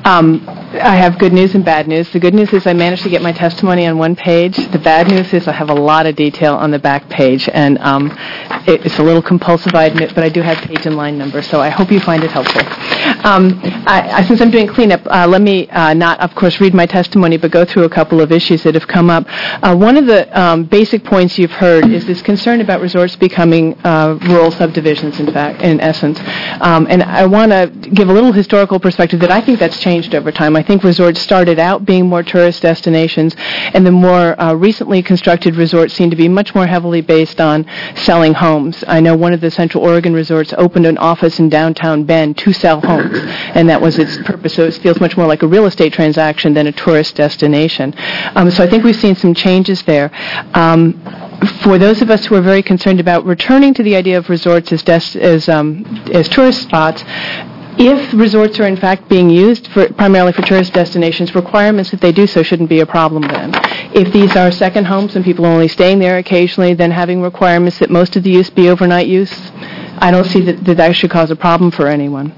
I have good news and bad news. The good news is I managed to get my testimony on one page. The bad news is I have a lot of detail on the back page, and it's a little compulsive, I admit, but I do have page and line numbers, so I hope you find it helpful. Since I'm doing cleanup, let me not, of course, read my testimony, but go through a couple couple of issues that have come up. One of the basic points you've heard is this concern about resorts becoming rural subdivisions, in essence. And I want to give a little historical perspective that I think that's changed over time. I think resorts started out being more tourist destinations, and the more recently constructed resorts seem to be much more heavily based on selling homes. I know one of the Central Oregon resorts opened an office in downtown Bend to sell homes, and that was its purpose. So it feels much more like a real estate transaction than a tourist destination. So I think we've seen some changes there. For those of us who are very concerned about returning to the idea of resorts as tourist spots, if resorts are in fact being used primarily for tourist destinations, requirements that they do so shouldn't be a problem then. If these are second homes and people are only staying there occasionally, then having requirements that most of the use be overnight use, I don't see that should cause a problem for anyone.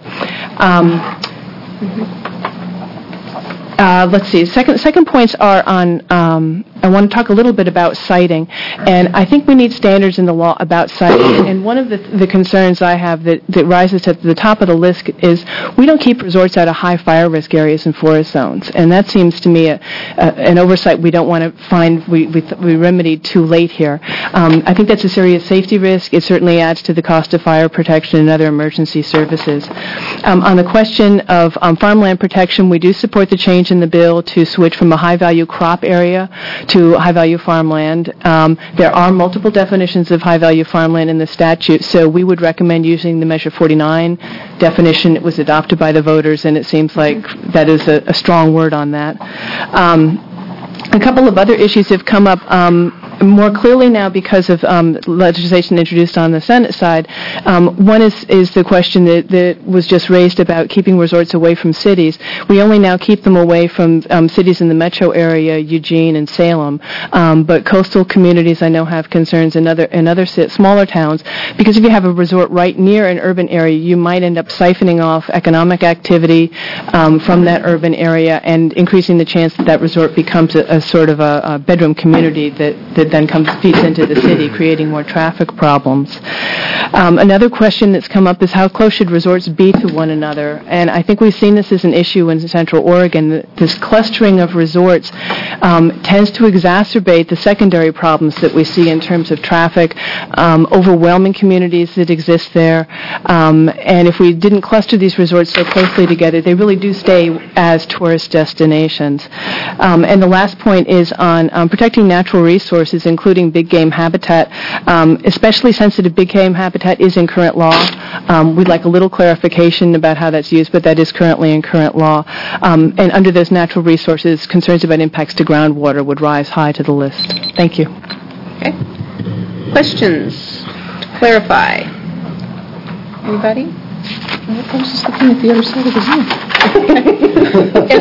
Let's see. Second points are on. I want to talk a little bit about siting, and I think we need standards in the law about siting. And one of the concerns I have that rises to the top of the list is we don't keep resorts out of high fire risk areas and forest zones, and that seems to me an oversight we don't want to find we remedied too late here. I think that's a serious safety risk. It certainly adds to the cost of fire protection and other emergency services. On the question of farmland protection, we do support the change in the bill to switch from a high-value crop area to high-value farmland. There are multiple definitions of high-value farmland in the statute, so we would recommend using the Measure 49 definition. It was adopted by the voters, and it seems like that is a strong word on that. A couple of other issues have come up more clearly now because of legislation introduced on the Senate side. One is the question that was just raised about keeping resorts away from cities. We only now keep them away from cities in the metro area, Eugene and Salem, but coastal communities I know have concerns in other smaller towns, because if you have a resort right near an urban area, you might end up siphoning off economic activity from that urban area and increasing the chance that resort becomes a sort of a bedroom community that then feeds into the city, creating more traffic problems. Another question that's come up is how close should resorts be to one another? And I think we've seen this as an issue in Central Oregon. This clustering of resorts tends to exacerbate the secondary problems that we see in terms of traffic, overwhelming communities that exist there. And if we didn't cluster these resorts so closely together, they really do stay as tourist destinations. And the last point is on protecting natural resources, including big game habitat. Especially sensitive big game habitat is in current law. We'd like a little clarification about how that's used, but that is currently in current law. And under those natural resources, concerns about impacts to groundwater would rise high to the list. Thank you. Okay. Questions to clarify? Anybody? I was just looking at the other side of the Zoom.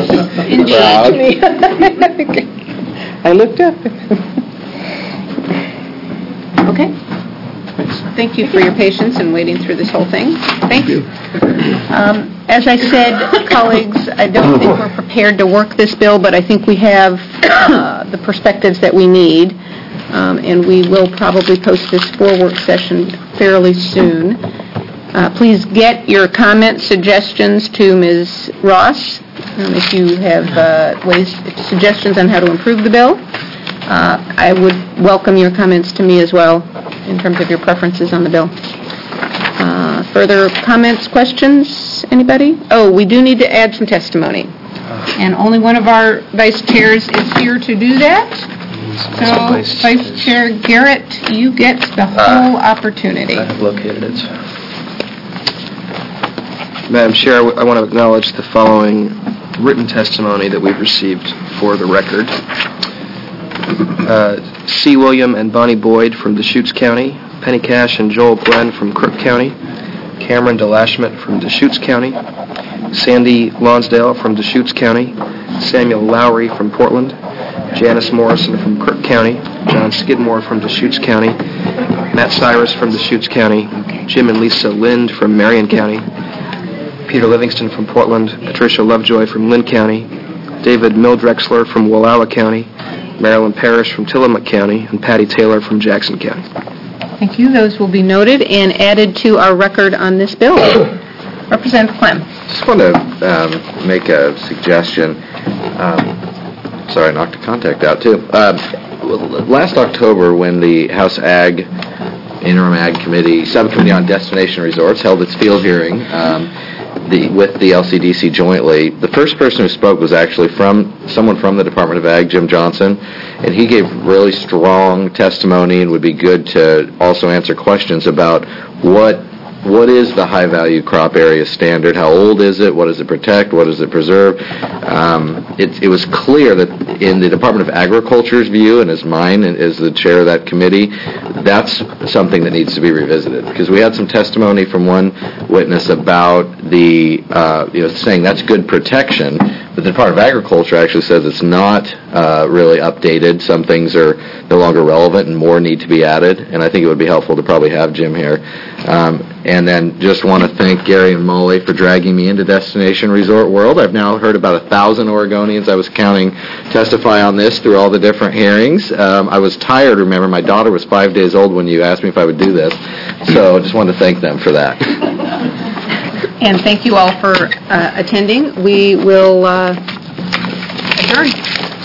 Yes, indeed. I looked up. Okay. Thank you for your patience in waiting through this whole thing. Thanks. As I said, colleagues, I don't think we're prepared to work this bill, but I think we have the perspectives that we need, and we will probably post this for work session fairly soon. Please get your comments, suggestions to Ms. Ross if you have suggestions on how to improve the bill. I would welcome your comments to me as well in terms of your preferences on the bill. Further comments, questions, anybody? Oh, we do need to add some testimony. And only one of our vice chairs is here to do that. So, Vice Chair Garrett, you get the whole opportunity. I have located it. Madam Chair, I want to acknowledge the following written testimony that we've received for the record. C. William and Bonnie Boyd from Deschutes County, Penny Cash and Joel Glenn from Crook County, Cameron DeLashmet from Deschutes County, Sandy Lonsdale from Deschutes County, Samuel Lowry from Portland, Janice Morrison from Crook County, John Skidmore from Deschutes County, Matt Cyrus from Deschutes County, Jim and Lisa Lind from Marion County, Peter Livingston from Portland, Patricia Lovejoy from Lynn County, David Mildrexler from Wallowa County, Marilyn Parrish from Tillamook County, and Patty Taylor from Jackson County. Thank you. Those will be noted and added to our record on this bill. Representative Clem. I just want to make a suggestion. Sorry, I knocked a contact out, too. Last October, when the House Interim Ag Committee, Subcommittee on Destination Resorts held its field hearing with the LCDC jointly, the first person who spoke was actually someone from the Department of Ag, Jim Johnson, and he gave really strong testimony and would be good to also answer questions about what is the high-value crop area standard? How old is it? What does it protect? What does it preserve? It was clear that in the Department of Agriculture's view, and as mine as the chair of that committee, that's something that needs to be revisited. Because we had some testimony from one witness about saying that's good protection, but the Department of Agriculture actually says it's not really updated. Some things are no longer relevant and more need to be added, and I think it would be helpful to probably have Jim here. And then just want to thank Gary and Molly for dragging me into Destination Resort World. I've now heard about 1,000 Oregonians, I was counting, testify on this through all the different hearings. I was tired, remember, my daughter was 5 days old when you asked me if I would do this, so I just wanted to thank them for that. And thank you all for attending. We will adjourn.